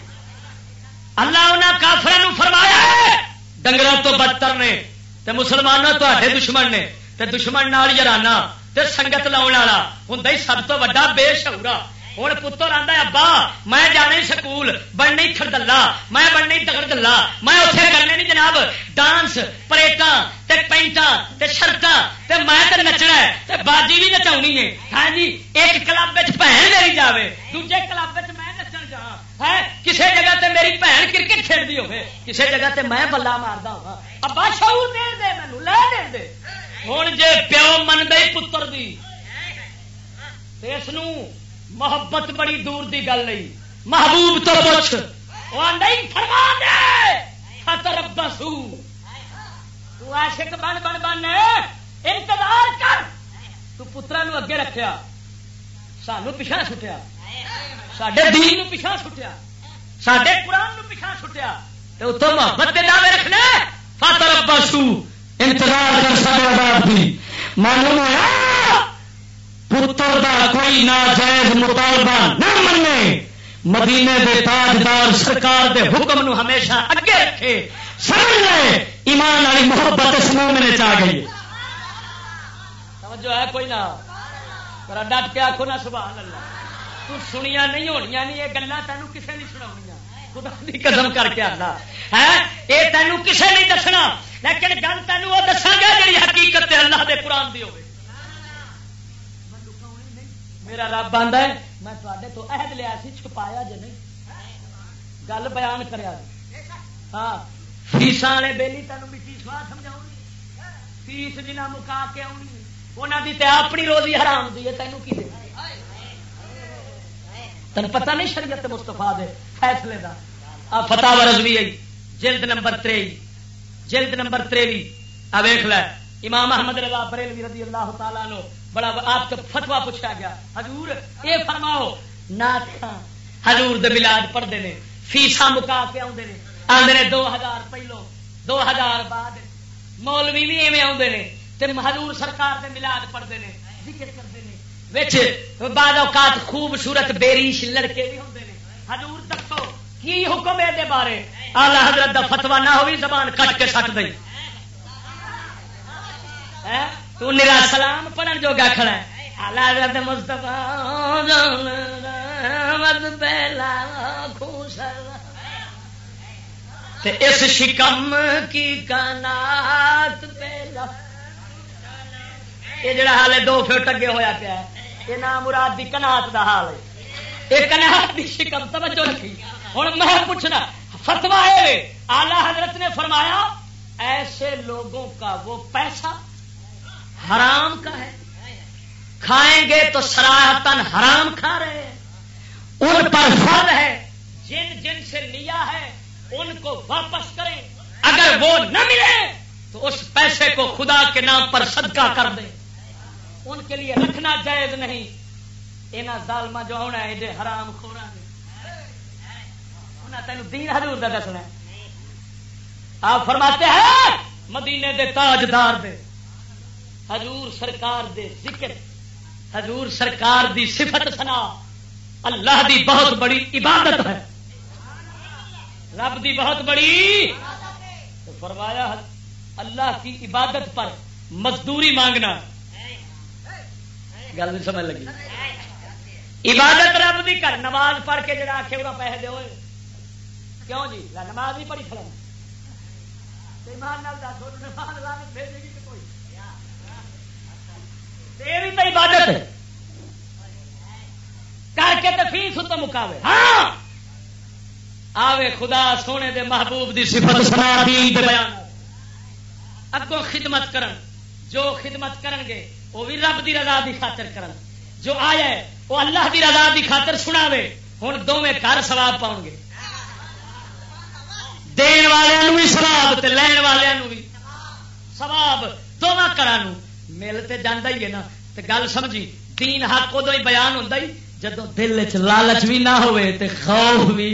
اللہ انہاں کافروں فرمایا ہے ڈنگراں تو بدتر نے تے مسلمانوں تواڈے دشمن نے تے دشمن نال یارانا تے سنگت لاؤن والا ہوندا ہی سب تو بڑا بے شعورا. ہوں پتر آتا ہے ابا میں جانا سکول بننا ہی خردلا، میں بننا ہی دگڑدلا، میں اتنے کرنے نہیں جناب ڈانس پریٹاں تے پینٹاں تے شرٹاں تے میں تے نچنا ہے تے باجی بھی نچاونی ہے. ہاں جی ایک کلب بھن میری جاوے دوجے کلب میں نچن جا ہے، کسی جگہ تے میری بھن کرکٹ کھیلتی ہوے کسی جگہ تے میں بلا ماردا ہوا. ابا شعور دے دے مینوں لے دے دے. ہوں جے پیو مندا ہی پتر دی تے اس نوں محبت بڑی دور دی گل نہیں. محبوب تو پوچھ وہ نہیں فرما دے فتربصو تو عاشق بن بن بن انتظار کر. تو پترا نو اگے رکھیا سانو پیچھا سٹیا، ساڈے دین نو پیچھا سٹیا، ساڈے قرآن نو پیچھا سٹیا تے اتوں محبت دے دعوے رکھنے. فتربصو انتظار کر ساڈے عذاب دی. معلوم ہے پتر دا کوئی ناجائز مطالبہ نہ مننے، مدینے دے تاجدار سرکار دے حکم نو ہمیشہ اگے رکھے. سمجھ لے ایمان والی محبت اس مومن چ آ گئی. توجہ ہے کوئی نہ؟ ذرا ڈٹ کے آکھو نا سبحان اللہ. تو سنیا نہیں ہونیاں نہیں یہ گلاں تینوں کسے نہیں سناونیاں. خدا دی قسم کر کے آنا ہے اے تینوں کسے نہیں دسنا، لیکن گل تینوں وہ دساں گا جڑی حقیقت اللہ دے قرآن دی ہوے. میرا رب آندا ہے میں تواڈے تو عہد لیا سی چھپایا جے نہیں، گل بیان کریا. ہاں فیساں والے بیلی تینوں مٹی سوا سمجھاؤنی، فیس جنہ مکا کے آنی انہاں دی تے اپنی روزی حرام دی ہے. تینوں کی دے تینوں پتہ نہیں شریعت مصطفیٰ دے فیصلے دا. آ فتاوی رضوی ہے جلد نمبر تریوی جلد نمبر تریوی آ ویکھ لے. امام احمد رضا بریلوی رضی اللہ تعالیٰ عنہ بڑا آپ کا فتوا پوچھا گیا حضور اے فرماؤ نات حضور دے ملاد پڑھتے ہیں فیساں مکا کے آتے ہیں آدھے نے دو ہزار پہلو دو ہزار بعد مولوی بھی ایویں آتے ہیں تے حضور سرکار دے ملاد پڑھتے ہیں ذکر کرتے ہیں وچ بعد اوقات خوبصورت بیریش لڑکے بھی ہوتے ہیں. حضور دسو کی حکم ہے دے بارے؟ اعلی حضرت دا فتوا نہ ہوئی زبان کٹ کے سٹ دئی. تو نرا سلام پڑھن جو گا کھڑا ہے اعلی حضرت مصطفیٰ رحمت پہلا خوشل تے اس شکم کی کائنات پہلا. یہ جڑا حال ہے دو فٹ اگے ہویا پیا ہے یہ نام مراد دی کنات دا حال ہے. یہ کنات دی شکم توجہ رکھی. ہن میں پوچھنا فتوا ہے اعلی حضرت نے فرمایا ایسے لوگوں کا وہ پیسہ حرام کا ہے، کھائیں گے تو صراحتاً حرام کھا رہے ہیں. ان پر فرض ہے جن جن سے لیا ہے ان کو واپس کریں، اگر وہ نہ ملے تو اس پیسے کو خدا کے نام پر صدقہ کر دیں. ان کے لیے رکھنا جائز نہیں. انہاں ظالمہ جو ہونا ہے یہ حرام خورا نے انہاں تینوں دین حضور دا دسنا ہے. آپ فرماتے ہیں مدینے دے تاجدار دے حضور سرکار دے ذکر حضور سرکار دی صفت ثنا اللہ دی بہت بڑی عبادت ہے، رب دی بہت بڑی. تو فرمایا اللہ کی عبادت پر مزدوری مانگنا گل نہیں سمجھ لگی. عبادت رب دی کر نماز پڑھ کے جڑا آکھے وہ پیسے دے ہوئے کیوں جی نماز نہیں پڑھی کھڑا ایمان نال دس نماز لعنت بھیجے گی کہ کوئی بھی تو عبادت ہے کر کے تو فیس تو مکاوے. ہاں آوے خدا سونے دے محبوب دی صفت سنا دین دے بیان اگوں خدمت کرن جو خدمت کرن گے وہ بھی رب دی رضا دی خاطر کرن، جو آیا ہے وہ اللہ دی رضا دی خاطر سناوے. ہن دوویں گھر ثواب پاؤں گے، دین والوں بھی ثواب تے لین والوں بھی ثواب. دونوں کرا مل تے جانا ہی ہے نا. تے گل سمجھی دین حق ادو ہی بیان ہوتا ہی جدو دل چ لالچ بھی نہ ہوئے تے خوف بھی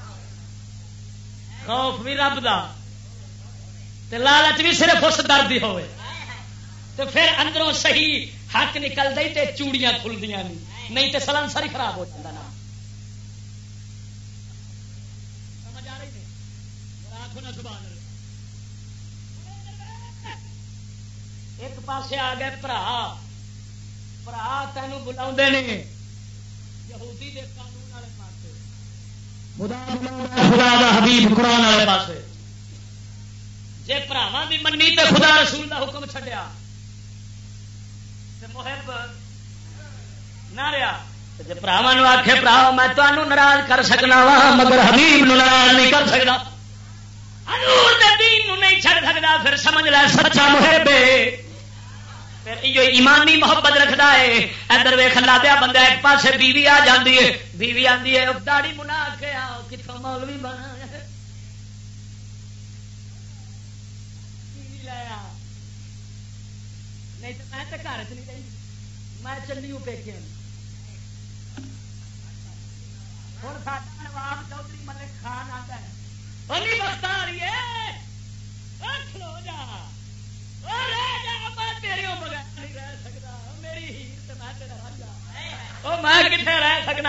خوف بھی رب دا تے لالچ بھی صرف اس درد ہی ہوئے تے پھر اندروں صحیح حق نکل دی تے چوڑیاں کھلدیاں نہیں نہیں تے سلنسر ہی خراب ہو جاتا نا. سمجھ آ رہی نہیں آخو نا سبحان اللہ. ایک پاسے آ گئے برا برا تینوں بلا یہودی دے قانون والے پاسے خدا دا حبیب قرآن والے پاسے جے براواں دی منی تے خدا رسول دا حکم چھڈیا تے محب نہ رہا. جے براواں نو آکھے براو میں تانوں ناراض کر سکنا وا مگر حبیب نو ناراض نہیں کر سکدا حضور دے دین نو نہیں چھڈ سکدا پھر سمجھ لے سچا محب ہے. پھر یہ ایمانی محبت رکھتا ہے. ادھر ویخ لا دیا بندہ ایک پاسے بیوی آ جاتی ہے بیوی آتی ہے داڑھی منا کے آؤ کتوں مولوی بنا لایا نہیں تو میں تو گھر چ نہیں رہی میں چلی ہوں پیکے ہوں سا نواب چودھری ملک خان آتا ہے بڑی وقت آ رہی ہے کھلو جا میں کتنے رہ سکنا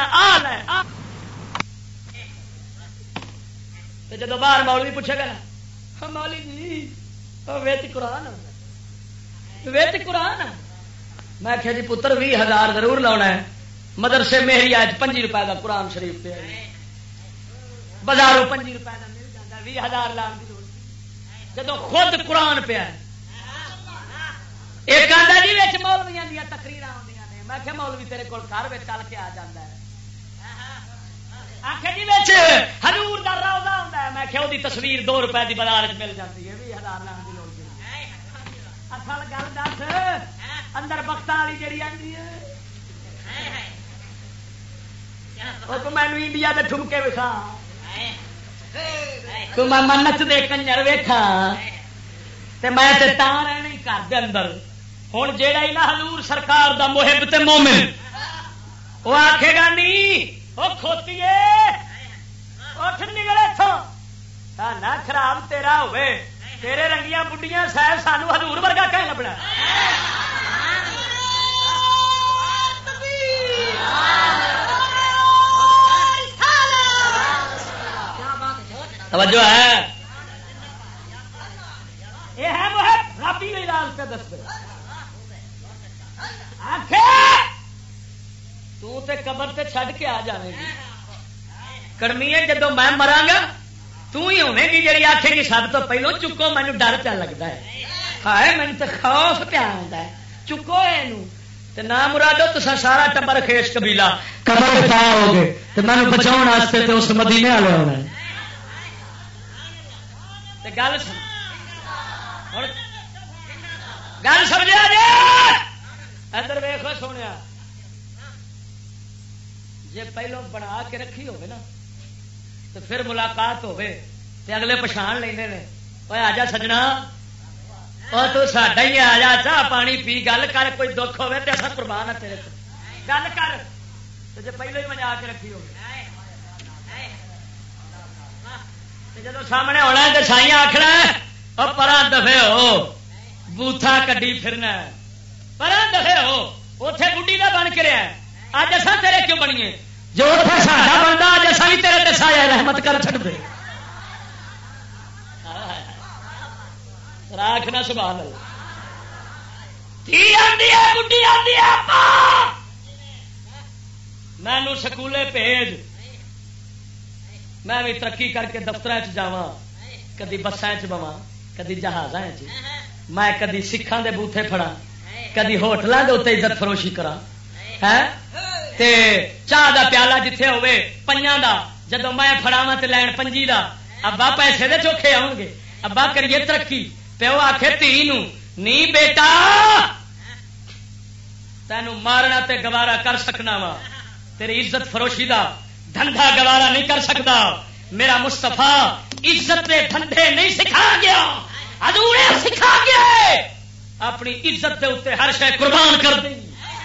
جب باہر مولوی پوچھے گا نا مولوی جی ویچ قرآن ویچ قرآن میں آخیا جی پتر بھی ہزار ضرور لاؤنا ہے مدرسے میری آج پنجی روپئے کا قرآن شریف پہ بازاروں پنجی روپئے کا مل جاتا بھی ہزار لاؤن کی ضرورت جب خود قرآن پہ ہے. ایک آدھا جی بچ مولویاں دیا تقریر آدی نے میں کہ مولوی تیرے کول گھر میں چل کے آ جاتا ہے آخر جی بچ حضور دا روضہ ہوندا ہے میں کہ وہ تصویر دو روپے کی بازار مل جاتی ہے بھی ہزار لاکھ کی لوڑ نہیں. اصل گل دس اندر بخت والی جڑی آتی ہے وہ تو مینو انڈیا کے ٹھمکے وکھا تو میں منت دے کنجر ویکھا تے میں تے تاں رہنا ہی گھر دے اندر. ہوں جیڑا ہی نہ حضور سرکار دا محب تے مومن وہ آکھے گا نہیں وہ کھوتی اٹھ نکل اتوں نہ خراب تیرا ہوئے تیرے رنگیاں بڈیاں سہ سانو حضور ورگا کہ لبنا. توجہ ہے یہ ہے محب ربی علاج پہ دس دے تو تے قبر تے چھڈ کے آ جانے گی کرنی ہے جدو میں مراں گا تو ہی ہونے گی جڑی آکھے گی سب تو پہلو چکو مینو ڈر پیا لگتا ہے ہائے مینو تے خوف پیا آتا ہے چکو یہ نہ مرادو تسا سارا ٹبر خیش قبیلہ قبر پا ہو گے تو مینو بچاؤ واسطے تے اس مدینے والے ہونا ہے. گل گل سمجھا جی ادھر ویخو سونے جی پہلو بنا کے رکھی ہوگی نا تو پھر ملاقات ہوگی تو اگلے پچھان لیں وہ آ جا سجنا اور تو ساڈا ہی آ جا چاہ پانی پی گل کر کوئی دکھ ہوے تو اصل قربان ہے تیرے گل کر تو جی پہلو ہی مجا کے رکھی ہوگی جب سامنے ہونا تو سائی آخنا اور پرا دفے ہو بوتھا کڈی پھرنا پرا دفے ہو اتے بڈی کا بن کے رہا اج اصا تیرے کیوں بنیے جو ساڈا بنتا اج اصا بھی تیرے سایہ رحمت کر چڑ دے راکھنا سبحان اللہ. مینو سکولے بھیج میں بھی ترقی کر کے دفتر جاواں کدی بساں بواں کدی جہازاں میں کدی سکھاں دے بوتھے پھڑا کدی ہوٹلاں دے اوتے عزت فروشی کراں تے چاہ دا پیالہ جتھے ہوے پنجاں دا جدوں میں پھڑاواں تے لین پنجی دا ابا پیسے دے چوکھے آؤں گے ابا کریے ترقی پیو آکھے دھی نو نہیں بیٹا تینوں مارنا تے گوارا کر سکنا وا تیری عزت فروشی دا دھندا گوارا نہیں کر سکتا. میرا مصطفیٰ عزت دے دھندے نہیں سکھا گیا حضور سکھا گیا اپنی عزت دے اتنے ہر شے قربان کر دیں.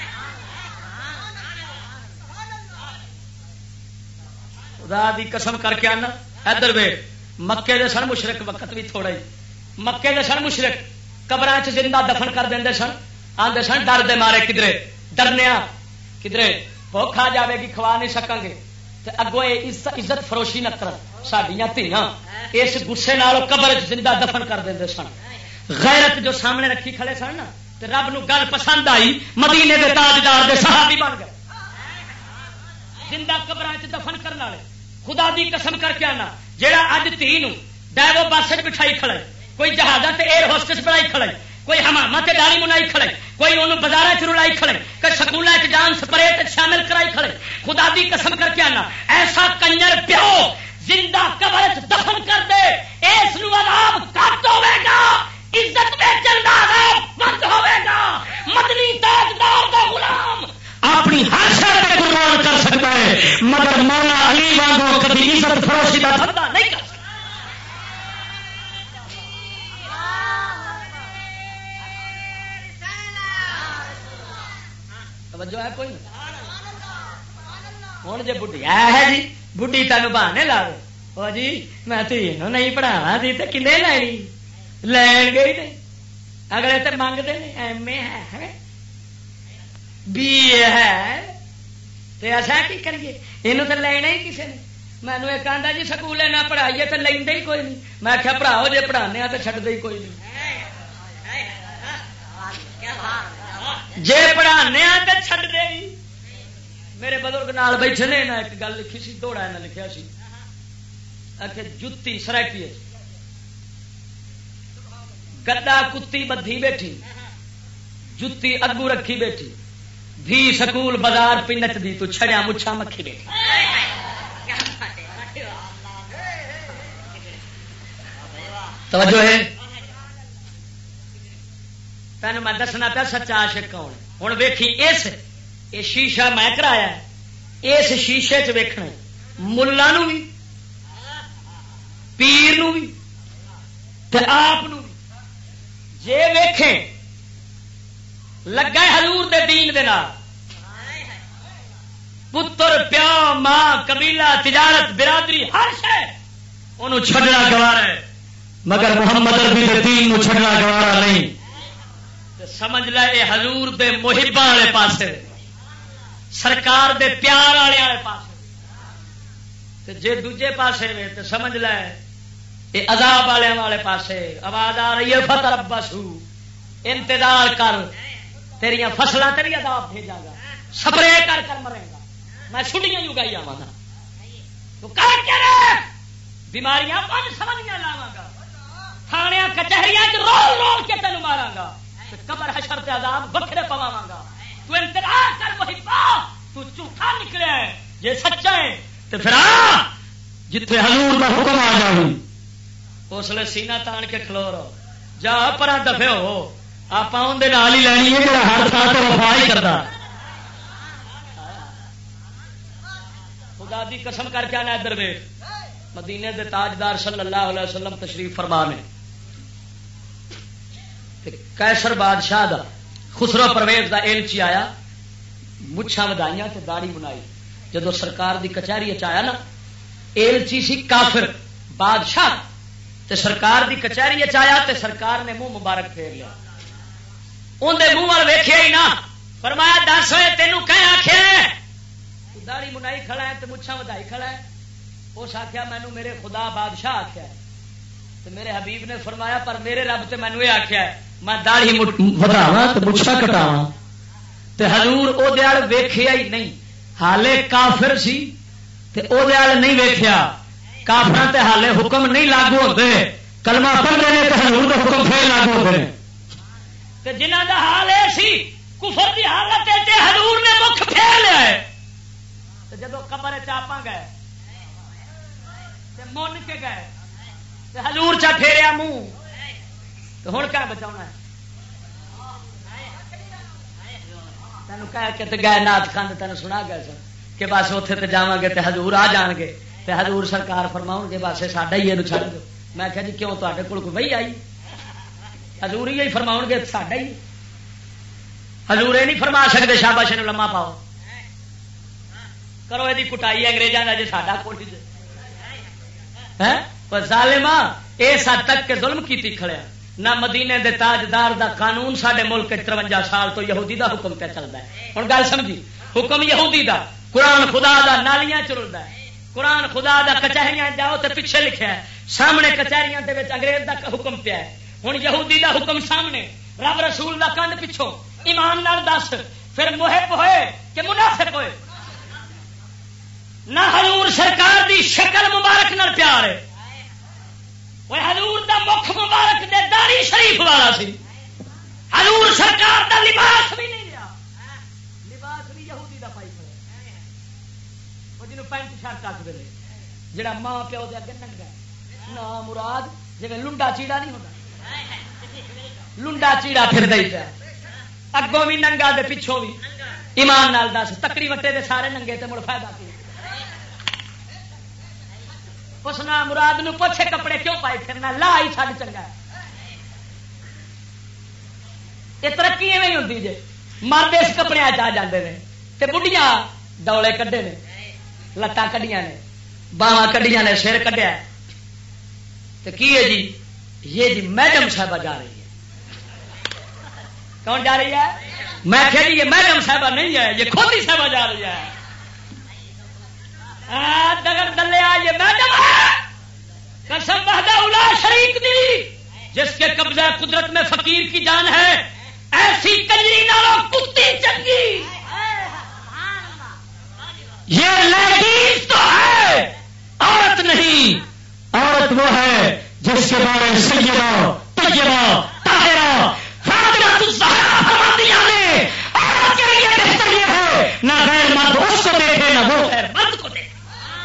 خدا دی قسم کر کے آنا ادھر وے مکے دے سن مشرک وقت بھی تھوڑا ہی مکے دے سن مشرک قبراں چ زندہ دفن کر دیں سن آدھے سن ڈر دے مارے کدرے ڈرنے کدرے بھوک کھا جاوے گی کھوا نہیں سکاں گے اگوں عزت فروشی نہ کر ساڈیاں دھیاں اس گسے نال قبر چ زندہ دفن کر دیں سن. غیرت جو سامنے رکھی کھڑے سن نا تے رب نو گل پسند آئی مدینے دے تاجدار دے صحابی بن گئے زندہ قبراں چ دفن کرنے والے. خدا دی قسم کر کے آنا جیڑا اج تھی نو ڈائیو بس بٹھائی کھڑے کوئی جہازاں تے ایئر ہوسٹس بنائی کھڑے کوئی حماماں تے داڑھی منائی کھڑے کوئی انہوں بازاراں چ رلائی کھڑے کوئی سکولاں چ جان سپرے تے شامل کرائی کھڑے. خدا دی قسم کر کے آنا ایسا کنجر پیو زندہ قبر چ دفن کر دے اس نو عذاب کٹ ہوے گا عزت بیچن دا عذاب بند ہوے گا. مدنی تاجدار دا غلام اپنی ہر شے تے قربان کر سکتا ہے مگر مولا علی وانگو کبھی عزت فروشی دا دھندا نہیں کر سکتا. توجہ ہے کوئی ہوں جی بڈھی ہے جی بڈھی تین بہانے لا دے وہ جی میں تھی نہیں پڑھاوا دی تو کنے لینی لین گئی نہیں اگلے تو منگتے ہیں ایم اے ہے بی اے ہے تو ایسا کی کریے یہ تو لینا ہی کسی نے. مینو ایک آدھا جی سکولے نہ پڑھائیے تو لینا ہی کوئی نہیں. میں آخیا پڑھاؤ جی پڑھانے تو چڈتے ہی کوئی نہیں جے پڑھانے تو چڈ دے. میرے بزرگ نال بیٹھے نے نہ ایک گل لکھی سی دوڑا نہ لکھیا سی آخر جتی سرائکی گدا کتی بدھی بیٹھی جتی اگو رکھی بیٹھی بھی سکول بازار پنچ دی تو چھڑیا مچھا مکھی بیٹھی. توجہ ہے تین میں دسنا پیا سچا عاشق کون ہوں ویکھی اس یہ شیشہ میں کرایا اس شیشے چ ویکھنا ملا نو بھی پیر نو بھی آپ نو بھی جے ویکھیں لگا حضور دے دین دے نال پتر پیو ماں قبیلہ تجارت برادری ہر شے انہوں چھڈنا گوارا ہے مگر محمد عربی دے دین نو چھڈنا گوارا نہیں. سمجھ لے اے حضور دے محباں والے پاسے سرکار دے پیار والے والے پاسے جے دوجے پاسے میں تو سمجھ لے اے عذاب والے والے پاسے. آواز آ رہی ہے فتربصوا انتظار کر تیریاں فصلاں تیری عذاب بھیجا گا سپرے کر کر مرے گا میں چھٹیاں اگائی آواں گا تو کر کے بیماریاں پانچ سمجھیاں لاواں گا تھانیاں کچہریاں چ رول رول کے تینوں ماراں گا قبر حشر تے عذاب بکھرے پواواں گا. تو انتظار کر محبا تو جھوٹا نکلے جے سچا ہے تے پھر آ جتھے حضور دا حکم آ جاوے اس لیے سینہ تان کے کھلو رہو جا پرا دفے ہو آپ اندر نال ہی لینی ہے جڑا ہر تھان تے وفا ہی کردا. خدا دی قسم کر کے آنا ادھر ویکھ مدینے دے تاجدار صلی اللہ علیہ وسلم تشریف فرما نے کیسر بادشاہ دا خسرو پرویز دا ایلچی آیا مچھاں ودائیاں تے داڑھی بنائی. جدو سرکار دی کچہری چ آیا نا ایلچی سی کافر بادشاہ تے سرکار دی کچہری چ آیا تے سرکار نے منہ مبارک پھیر لیا اندر منہ وال ویکھیا ہی نہ فرمایا دس ہوئے تینوں کہ آخیا داڑھی بنائی کھڑا ہے تے مچھاں ودائی کھڑا ہے. اس آخیا مینو میرے خدا بادشاہ آخیا ہے تے میرے حبیب نے فرمایا پر میرے رب تے مینو یہ آخیا ہے میں داڑھی وداواں تے مچھاں کٹاواں تے حضور او دے ال ویکھیا ہی نہیں حالے کافر سی تے او دے ال نہیں ویکھیا. کافراں تے حالے حکم نہیں لاگو ہوندے کلمہ پڑھدے نے تے حضور دے حکم پھر لاگو ہوندے نے تے جنہاں دا حال اے سی کفر دی حالت تے حضور نے مکھ پھیر لیا ہے تے جدوں قبر چ آپاں گئے تے من کے گئے تے حضور چا پھیریا منہ تو ہوں کیا بچاؤنا ہے تینوں کہہ کے تے گئے نات خاند تینوں سنا گئے سن کہ بس اتنے تے جاواں گے تے حضور آ جان گے تے حضور سرکار فرماؤ گے بس ساڈا ہی یہ چھڈ دو. میں کہا جی کیوں تے کول کوئی وہی آئی حضور ہی فرماؤ گے ساڈا ہی حضور یہ نہیں فرما سکتے شاباش نو لما پاؤ کرو یہ کٹائی انگریزوں کا جی ساڈا کوٹی ظالما اس حد تک کہ ظلم کی کھڑیا نہ مدینے دے تاجدار دا قانون سارے ملک ترونجا سال تو یہودی دا حکم پہ چلتا ہے. ہوں گل سمجھی حکم یہودی دا قرآن خدا دا نالیاں چلتا ہے قرآن خدا دا کچہریاں جاؤ تو پیچھے لکھا ہے سامنے کچہریاں دے وچ انگریز دا حکم پیا ہے. ہوں یہودی دا حکم سامنے رب رسول دا کنڈ پچھوں ایمان نال دس پھر محب ہوئے کہ منافق ہوئے نہ حضور سرکار دی شکل مبارک نال پیار ہے وہ حضور دا مکھ مبارک دے داڑھی شریف والا سی حضور سرکار دا لباس بھی نہیں لیا لباس بھی یہودی دا پائی کھڑے وہ جنوں پینٹ شرٹ آکھ دے جڑا ماں پیو دے اگے ننگا نا مراد جویں لنڈا چیڑا نہیں ہوندا لنڈا چیڑا پھردا ہی پیا اگوں بھی ننگا دے پچھوں بھی ایمان نال دس تکڑی وٹے دے سارے ننگے تے مڑ فائدہ کی اس نا مراد نو پوچھے کپڑے کیوں پائے پھرنا لا ہی چھڈ چنگا ہے. یہ ترقی ایویں ہوندی جے مرد اس کپڑے آ جاندے نے تے بڈھیاں ڈولے کڈے نے لتاں کڈیاں نے باواں کڈیاں نے سر کڈیا تے کی ہے جی یہ جی میڈم صاحبہ جا رہی ہے. کون جا رہی ہے؟ میں کہ جی یہ میڈم صاحبہ نہیں ہے یہ کھوتی صاحبہ جا رہی ہے. دگر دلیا یہ میڈم ہے قسم وحدہ الا شریک دی جس کے قبضہ قدرت میں فقیر کی جان ہے ایسی کجری نالوں کتی چنگی. یہ لیڈیز تو ہے عورت نہیں عورت وہ ہے جس کے بارے سیدہ طیبہ طاہرہ فاطمہ الزہرا فرماتی ہیں عورت کے لیے بہتر یہ ہے نہ غیر مرد اس کو دیکھے نہ وہ غیر مرد کو دیکھے.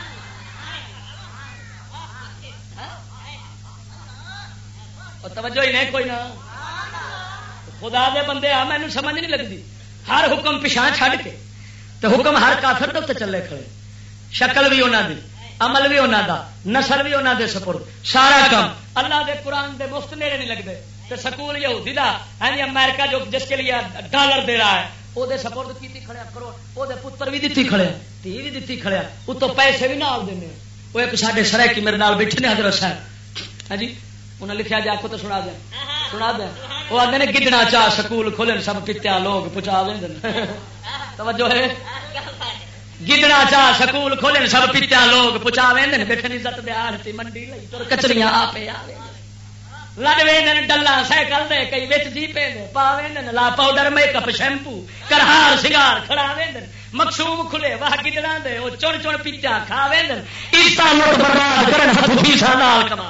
توجہ ہی نہیں کوئی نہ خدا دے بندے آ مینوں سمجھ نہیں لگتی ہر حکم پچھا چھڈ کے تو حکم ہر کافر دے چلے کھڑے شکل بھی انہاں دی عمل بھی انہاں دا نسل بھی انہاں دے سپرد سارا کام اللہ دے قرآن دے مفت نیڑے نہیں لگتے. تے سکول یہودی دا ہے جی امریکہ جو جس کے لیے ڈالر دے رہا ہے وہ دے سپرد کیتی کھڑیا کرو وہ دے پتر بھی دتی کھڑیا دھی بھی دتی کھڑیا اتوں پیسے بھی نال دینے. وہ ایک ساڈے سرائکی میرے نال بیٹھے نے حضرت صاحب ہاں جی انہیں لکھا جا کو تو سنا دیں سنا دیں وہ آدھے نے گدنا چاہ سکول کھولن سب پتیا لوگ پچا دیں توجہ ہے گدنا چاہ سکول کھولن سب پتیا لوگ پچا دیں بیٹھے عزت دے آڑتی منڈی لئی تو کچریاں آپ لڑ وے ڈلا سائیکل دے کئی بچ جی پے دے پا وے لا پاؤڈر میک اپ شیمپو کرہار سنگار کھڑا وے مقصوم کھلے واہ گدنا دے وہ چڑ چڑ پتیا کھا وے عیسا لوٹ برباد کرن ہتھ پیسا نال کما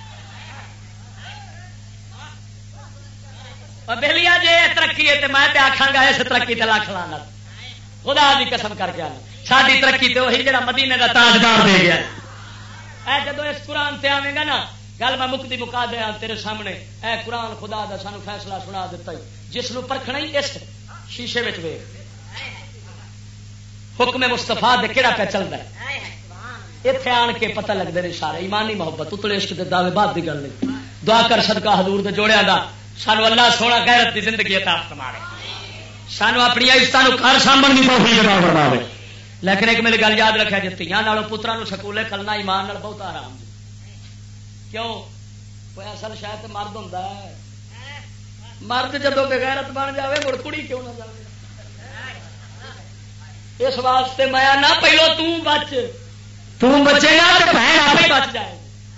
بہلیا جی ترقی ہے میں آخا گا اس ترقی تے لاکھ لانا خدا دی قسم کر کے ساری ترقی تے وہی جڑا مدینے دا تاجدار دے گیا اے جدو اس قرآن تے آویں گا نا گل میں مکتی مکا دیا تیرے سامنے اے قرآن خدا دا سانو فیصلہ سنا دیتا ہی جس نو پرکھنا ہی اس شیشے وچ ویکھ حکم مصطفیٰ دے کیڑا پہ چلدا ہے ایتھے آن کے پتہ لگدے نے سارے ایمانی محبت اتلے عشق دے دعوے بعد دی گل نہیں. دعا کر صدقہ حضور دے جوڑیاں دا سانو اللہ سونا غیرت دی زندگی عطا فرمائے سانو اپنی عزتاں نو گھر سامن دی توفیق عطا فرمائے. لیکن ایک میری گل یاد رکھیا جی تیاں نالوں پتراں نو سکولے کلنا ایمان نال بہت آرام جی. کیوں کوئی اصل شاید مرد ہوندا ہے مرد جدوں بے غیرت بن جاوے مڑ کڑی کیوں نہ جاوے. اس واسطے میں نہ پہلو تو بچ تو بچے گا تے بہن آپ ہی بچ جائے.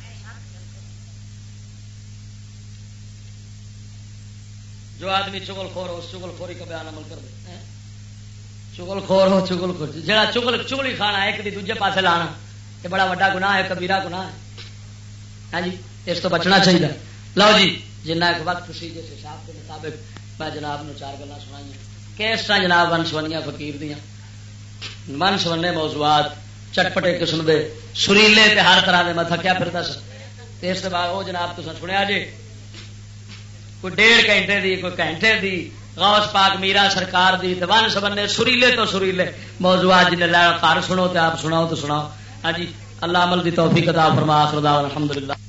جو آدمی چگل خور ہو اس چگل خوری کا بیان عمل کر دے چگل خور ہو چگل خور جڑا چگل چگلی کھانا ایک دی دوجے پاسے لانا یہ بڑا وڈا گناہ ہے کبیرہ گناہ ہے. ہاں جی اس تو بچنا چاہیے. لو جی جنہ ایک وقت سی جس حساب کے مطابق میں جناب نو چار گلاں سنائیاں کہ اس طرح جناب ون سونیاں فقیر دیاں من سونے موضوعات چٹپٹے قسم دے سریلے تے ہر طرح دے میں تھکیا پھردا سی. تے اس کے بعد وہ جناب تساں سنیا جی کوئی ڈیڑھ گھنٹے دی کوئی گھنٹے دی غوث پاک میرا سرکار دی ون سبنے سریلے تو سریلے موضوعات جن لے کار سنو تے آپ سناؤ تو سناؤ. ہاں جی اللہ عمل دی توفیق عطا فرما. آخر دعوانا الحمدللہ.